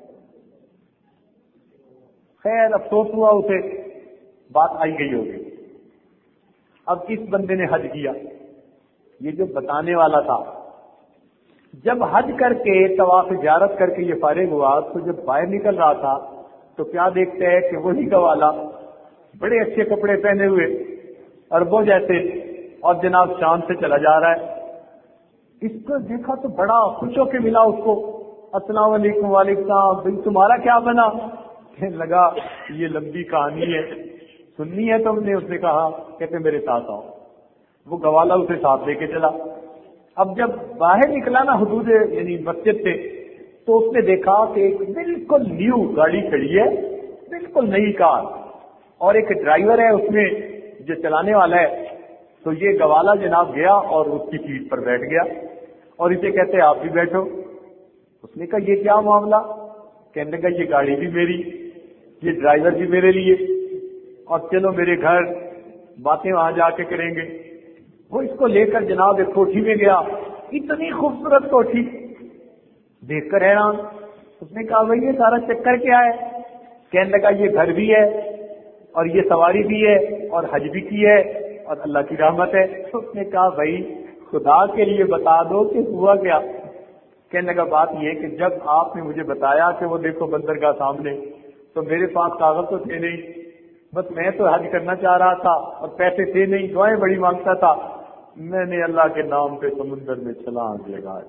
خیر افسوس ہوا اسے، بات آئی گئی ہوگی۔ اب اس بندے نے حج کیا، یہ جو بتانے والا تھا، جب حج کر کے طواف زیارت کر کے یہ فارغ ہوا تو جب باہر نکل رہا تھا تو کیا دیکھتا ہے کہ وہی گوالا بڑے اچھے کپڑے پہنے ہوئے اربوں جیسے اور جناب شان سے چلا جا رہا ہے۔ اس کو دیکھا تو بڑا خوش ہو کے ملا اس کو، السلام علیکم، وعلیکم السلام، بھائی تمہارا کیا بنا؟ کہنے لگا یہ لمبی کہانی ہے، سننی ہے تم نے؟ اس نے کہا، کہتے میرے ساتھ آؤ۔ وہ گوالا اسے ساتھ لے کے چلا۔ اب جب باہر نکلا نا حدود یعنی مسجد سے تو اس نے دیکھا کہ ایک بالکل نیو گاڑی کھڑی ہے، بالکل نئی کار، اور ایک ڈرائیور ہے اس میں جو چلانے والا ہے۔ تو یہ گوالا جناب گیا اور اس کی سیٹ پر بیٹھ گیا اور اسے کہتے آپ بھی بیٹھو۔ اس نے کہا یہ کیا معاملہ؟ کہنے لگا یہ گاڑی بھی میری، یہ ڈرائیور بھی میرے لیے، اور چلو میرے گھر باتیں وہاں جا کے کریں گے۔ وہ اس کو لے کر جناب ایک کوٹھی میں گیا، اتنی خوبصورت کوٹھی دیکھ کر حیران۔ اس نے کہا بھائی یہ سارا چکر کیا ہے؟ کہنے لگا یہ گھر بھی ہے اور یہ سواری بھی ہے اور حج بھی کی ہے اور اللہ کی رحمت ہے۔ اس نے کہا بھائی خدا کے لیے بتا دو کہ ہوا کیا؟ کہنے لگا بات یہ کہ جب آپ نے مجھے بتایا کہ وہ دیکھو بندرگاہ سامنے، تو میرے پاس کاغذ تو تھے نہیں، بس میں تو حج کرنا چاہ رہا تھا اور پیسے تھے نہیں، دعائیں بڑی مانگتا تھا، میں نے اللہ کے نام پہ سمندر میں چھلانگ لگا۔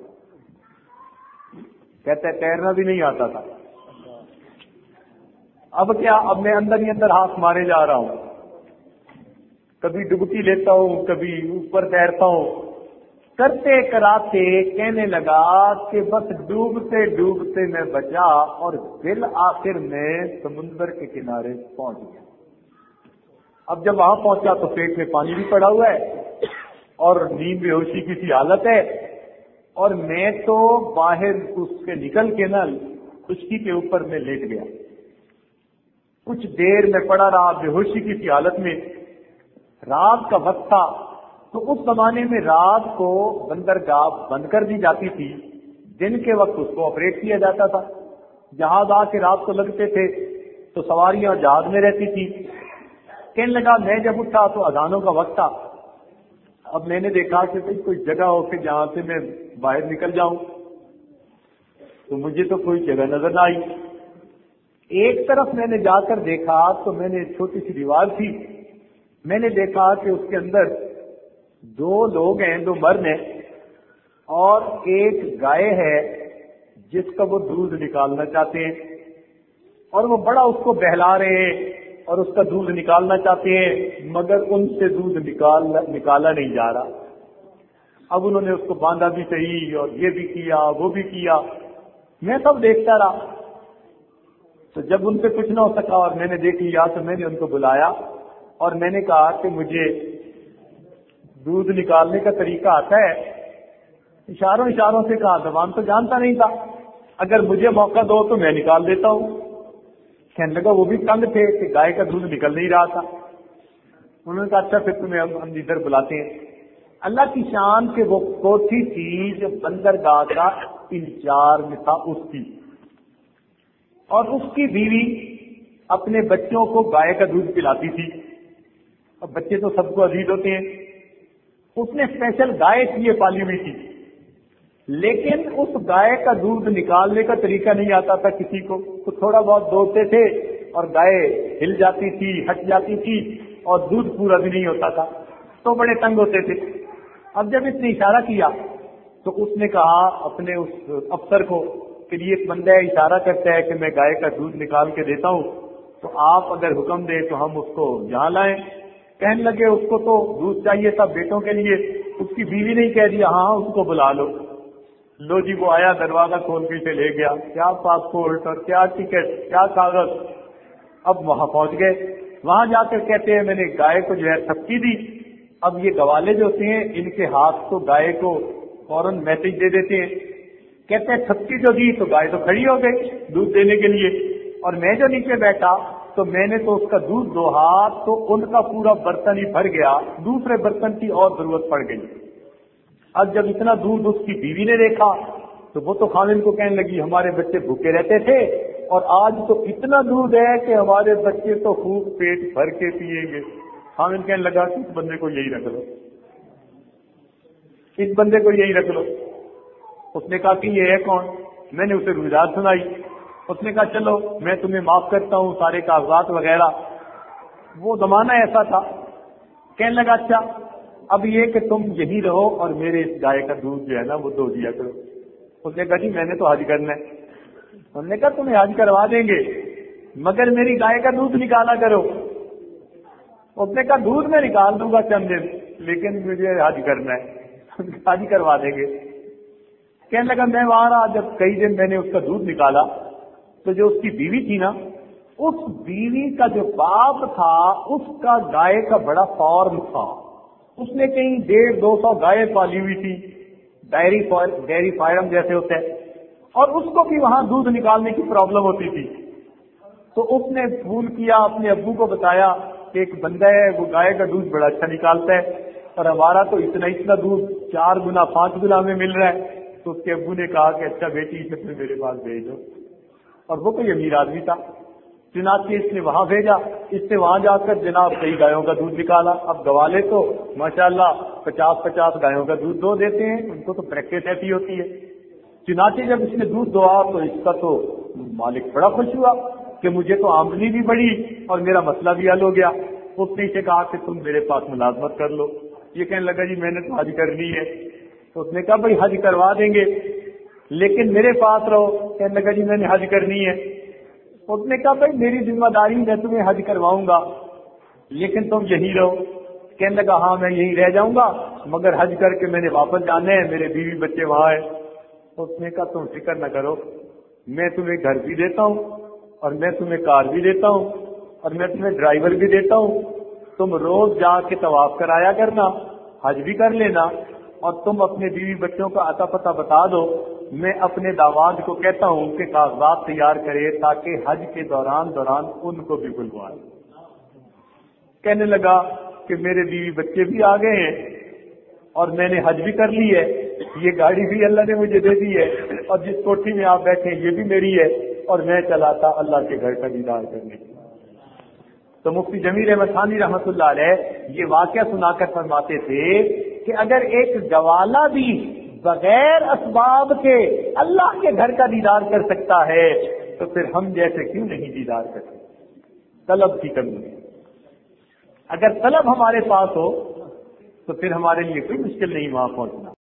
کہتا ہے تیرنا بھی نہیں آتا تھا۔ اب کیا؟ اب میں اندر ہی اندر ہاتھ مارے جا رہا ہوں، کبھی ڈبکی لیتا ہوں، کبھی اوپر تیرتا ہوں، کرتے کراتے کہنے لگا کہ بس ڈوبتے ڈوبتے میں بچا اور بالآخر میں سمندر کے کنارے پہنچ گیا۔ اب جب وہاں پہنچا تو پیٹ میں پانی بھی پڑا ہوا ہے اور نیند بے ہوشی کی سی حالت ہے، اور میں تو باہر اس کے نکل کے نا خشکی کے اوپر میں لیٹ گیا۔ کچھ دیر میں پڑا رہا بے ہوشی کی سی حالت میں۔ رات کا وقت تھا تو اس زمانے میں رات کو بندرگاہ بند کر دی جاتی تھی، دن کے وقت اس کو آپریٹ کیا جاتا تھا۔ جہاز آ کے رات کو لگتے تھے تو سواریاں جہاز میں رہتی تھی۔ کہنے لگا میں جب اٹھا تو اذانوں کا وقت تھا۔ اب میں نے دیکھا کہ کوئی جگہ ہو کہ جہاں سے میں باہر نکل جاؤں۔ تو مجھے تو کوئی جگہ نظر نہ آئی۔ ایک طرف میں نے جا کر دیکھا تو میں نے چھوٹی سی دیوار تھی، میں نے دیکھا کہ اس کے اندر دو لوگ ہیں، دو مرد ہیں، اور ایک گائے ہے جس کا وہ دودھ نکالنا چاہتے ہیں، اور وہ بڑا اس کو بہلا رہے ہیں اور اس کا دودھ نکالنا چاہتے ہیں، مگر ان سے دودھ نکال نکالا نہیں جا رہا۔ اب انہوں نے اس کو باندھا بھی صحیح اور یہ بھی کیا وہ بھی کیا، میں سب دیکھتا رہا۔ تو جب ان سے کچھ نہ ہو سکا اور میں نے دیکھ لیا تو میں نے ان کو بلایا اور میں نے کہا کہ مجھے دودھ نکالنے کا طریقہ آتا ہے۔ اشاروں اشاروں سے کہا، زبان تو جانتا نہیں تھا، اگر مجھے موقع دو تو میں نکال دیتا ہوں۔ کہنے لگا وہ بھی تنگ تھے کہ گائے کا دودھ نکل نہیں رہا تھا۔ انہوں نے کہا اچھا پھر تمہیں ہم ادھر بلاتے ہیں۔ اللہ کی شان کہ وہ کوٹھی تھی جو بندرگاہ کا انچارج تھا اس کی، اور اس کی بیوی اپنے بچوں کو گائے کا دودھ پلاتی تھی۔ اب بچے تو سب کو عزیز ہوتے ہیں، اس نے اسپیشل گائے لیے پالی ہوئی تھی، لیکن اس گائے کا دودھ نکالنے کا طریقہ نہیں آتا تھا کسی کو، تو تھوڑا بہت دوڑتے تھے اور گائے ہل جاتی تھی، ہٹ جاتی تھی اور دودھ پورا بھی نہیں ہوتا تھا، تو بڑے تنگ ہوتے تھے۔ اب جب اس نے اشارہ کیا تو اس نے کہا اپنے اس افسر کو کہ یہ ایک بندہ اشارہ کرتا ہے کہ میں گائے کا دودھ نکال کے دیتا ہوں، تو آپ اگر حکم دیں تو ہم اس کو یہاں لائیں۔ کہنے لگے اس کو تو دودھ چاہیے تھا بیٹوں کے لیے، اس کی بیوی نے کہہ دیا ہاں اس کو بلا لو۔ لو جی وہ آیا، دروازہ کھول کے اسے لے گیا، کیا پاسپورٹ اور کیا ٹکٹ کیا کاغذ۔ اب وہاں پہنچ گئے، وہاں جا کر کہتے ہیں میں نے گائے کو جو ہے تھپکی دی۔ اب یہ گوالے جو ہوتے ہیں ان کے ہاتھ تو گائے کو فوراً میسج دے دیتے ہیں، کہتے ہیں تھپکی جو دی تو گائے تو کھڑی ہو گئی دودھ دینے کے لیے، اور میں جو نیچے بیٹھا تو میں نے تو اس کا دودھ دوہا تو ان کا پورا برتن ہی بھر گیا، دوسرے برتن کی اور ضرورت پڑ گئی۔ اب جب اتنا دودھ اس کی بیوی نے دیکھا تو وہ تو خامن کو کہنے لگی ہمارے بچے بھوکے رہتے تھے اور آج تو اتنا دودھ ہے کہ ہمارے بچے تو خوب پیٹ بھر کے پیئیں گے۔ خامن کہنے لگا کہ اس بندے کو یہی رکھ لو، اس بندے کو یہی رکھ لو۔ اس نے کہا کہ یہ ہے کون؟ میں نے اسے گزارش سنائی۔ اس نے کہا چلو میں تمہیں معاف کرتا ہوں سارے کاغذات وغیرہ۔ وہ زمانہ ایسا تھا۔ کہنے لگا اچھا اب یہ کہ تم یہی رہو اور میرے اس گائے کا دودھ جو ہے نا وہ دو دیا کرو۔ اس نے کہا جی میں نے تو حج کرنا ہے۔ ہم نے کہا تمہیں حج کروا دیں گے مگر میری گائے کا دودھ نکالا کرو۔ اس نے کہا دودھ میں نکال دوں گا چند دن، لیکن مجھے حج کرنا ہے، حج کروا دیں گے۔ کہنے لگا میں وہاں رہا، جب کئی دن میں نے اس کا دودھ نکالا تو جو اس کی بیوی تھی نا، اس بیوی کا جو باپ تھا اس کا گائے کا بڑا فارم تھا، اس نے کہیں ڈیڑھ دو سو گائے پالی ہوئی تھی، ڈائری ڈیری فارم جیسے ہوتا ہے، اور اس کو بھی وہاں دودھ نکالنے کی پرابلم ہوتی تھی۔ تو اس نے فون کیا اپنے ابو کو، بتایا کہ ایک بندہ ہے وہ گائے کا دودھ بڑا اچھا نکالتا ہے اور ہمارا تو اتنا اتنا دودھ چار گنا پانچ گنا میں مل رہا ہے۔ تو اس کے ابو نے کہا کہ اچھا بیٹی اسے پھر میرے پاس بھیجو، اور وہ کوئی امیر آدمی تھا، چنانچہ اس نے وہاں بھیجا۔ اس سے وہاں جا کر جناب کئی گایوں کا دودھ نکالا۔ اب گوالے تو ماشاءاللہ پچاس پچاس گایوں کا دودھ دو دیتے ہیں، ان کو تو پریکٹس ایسی ہوتی ہے۔ چنانچہ جب اس نے دودھ دوا تو اس کا تو مالک بڑا خوش ہوا کہ مجھے تو آمدنی بھی بڑھی اور میرا مسئلہ بھی حل ہو گیا۔ اس نے اسے کہا کہ تم میرے پاس ملازمت کر لو۔ یہ کہنے لگا جی میں نے تو حج کرنی ہے۔ تو اس نے کہا بھائی حج کروا دیں گے لیکن میرے پاس رہو۔ کہنے لگا جی میں نے حج کرنی ہے۔ اس نے کہا بھائی میری ذمہ داری میں تمہیں حج کرواؤں گا لیکن تم یہی رہو۔ کہنے لگا ہاں میں یہی رہ جاؤں گا مگر حج کر کے میں نے واپس جانا ہے، میرے بیوی بچے وہاں ہیں۔ اس نے کہا تم فکر نہ کرو، میں تمہیں گھر بھی دیتا ہوں اور میں تمہیں کار بھی دیتا ہوں اور میں تمہیں ڈرائیور بھی دیتا ہوں، تم روز جا کے طواف کرایا کرنا، حج بھی کر لینا، اور تم اپنے بیوی بچوں کا عطا پتہ بتا دو، میں اپنے داماد کو کہتا ہوں کہ کاغذات تیار کرے تاکہ حج کے دوران دوران ان کو بھی بلوائے۔ کہنے لگا کہ میرے بیوی بچے بھی آ گئے ہیں اور میں نے حج بھی کر لی ہے، یہ گاڑی بھی اللہ نے مجھے دے دی ہے اور جس کوٹھی میں آپ بیٹھے یہ بھی میری ہے، اور میں چلا تھا اللہ کے گھر کا دیدار کرنے کے۔ تو مفتی جمیل احمد ثانی رحمۃ اللہ علیہ یہ واقعہ سنا کر فرماتے تھے کہ اگر ایک گوالا بھی بغیر اسباب کے اللہ کے گھر کا دیدار کر سکتا ہے تو پھر ہم جیسے کیوں نہیں دیدار کر سکتے؟ طلب کی کمی ہے۔ اگر طلب ہمارے پاس ہو تو پھر ہمارے لیے کوئی مشکل نہیں وہاں پہنچنا۔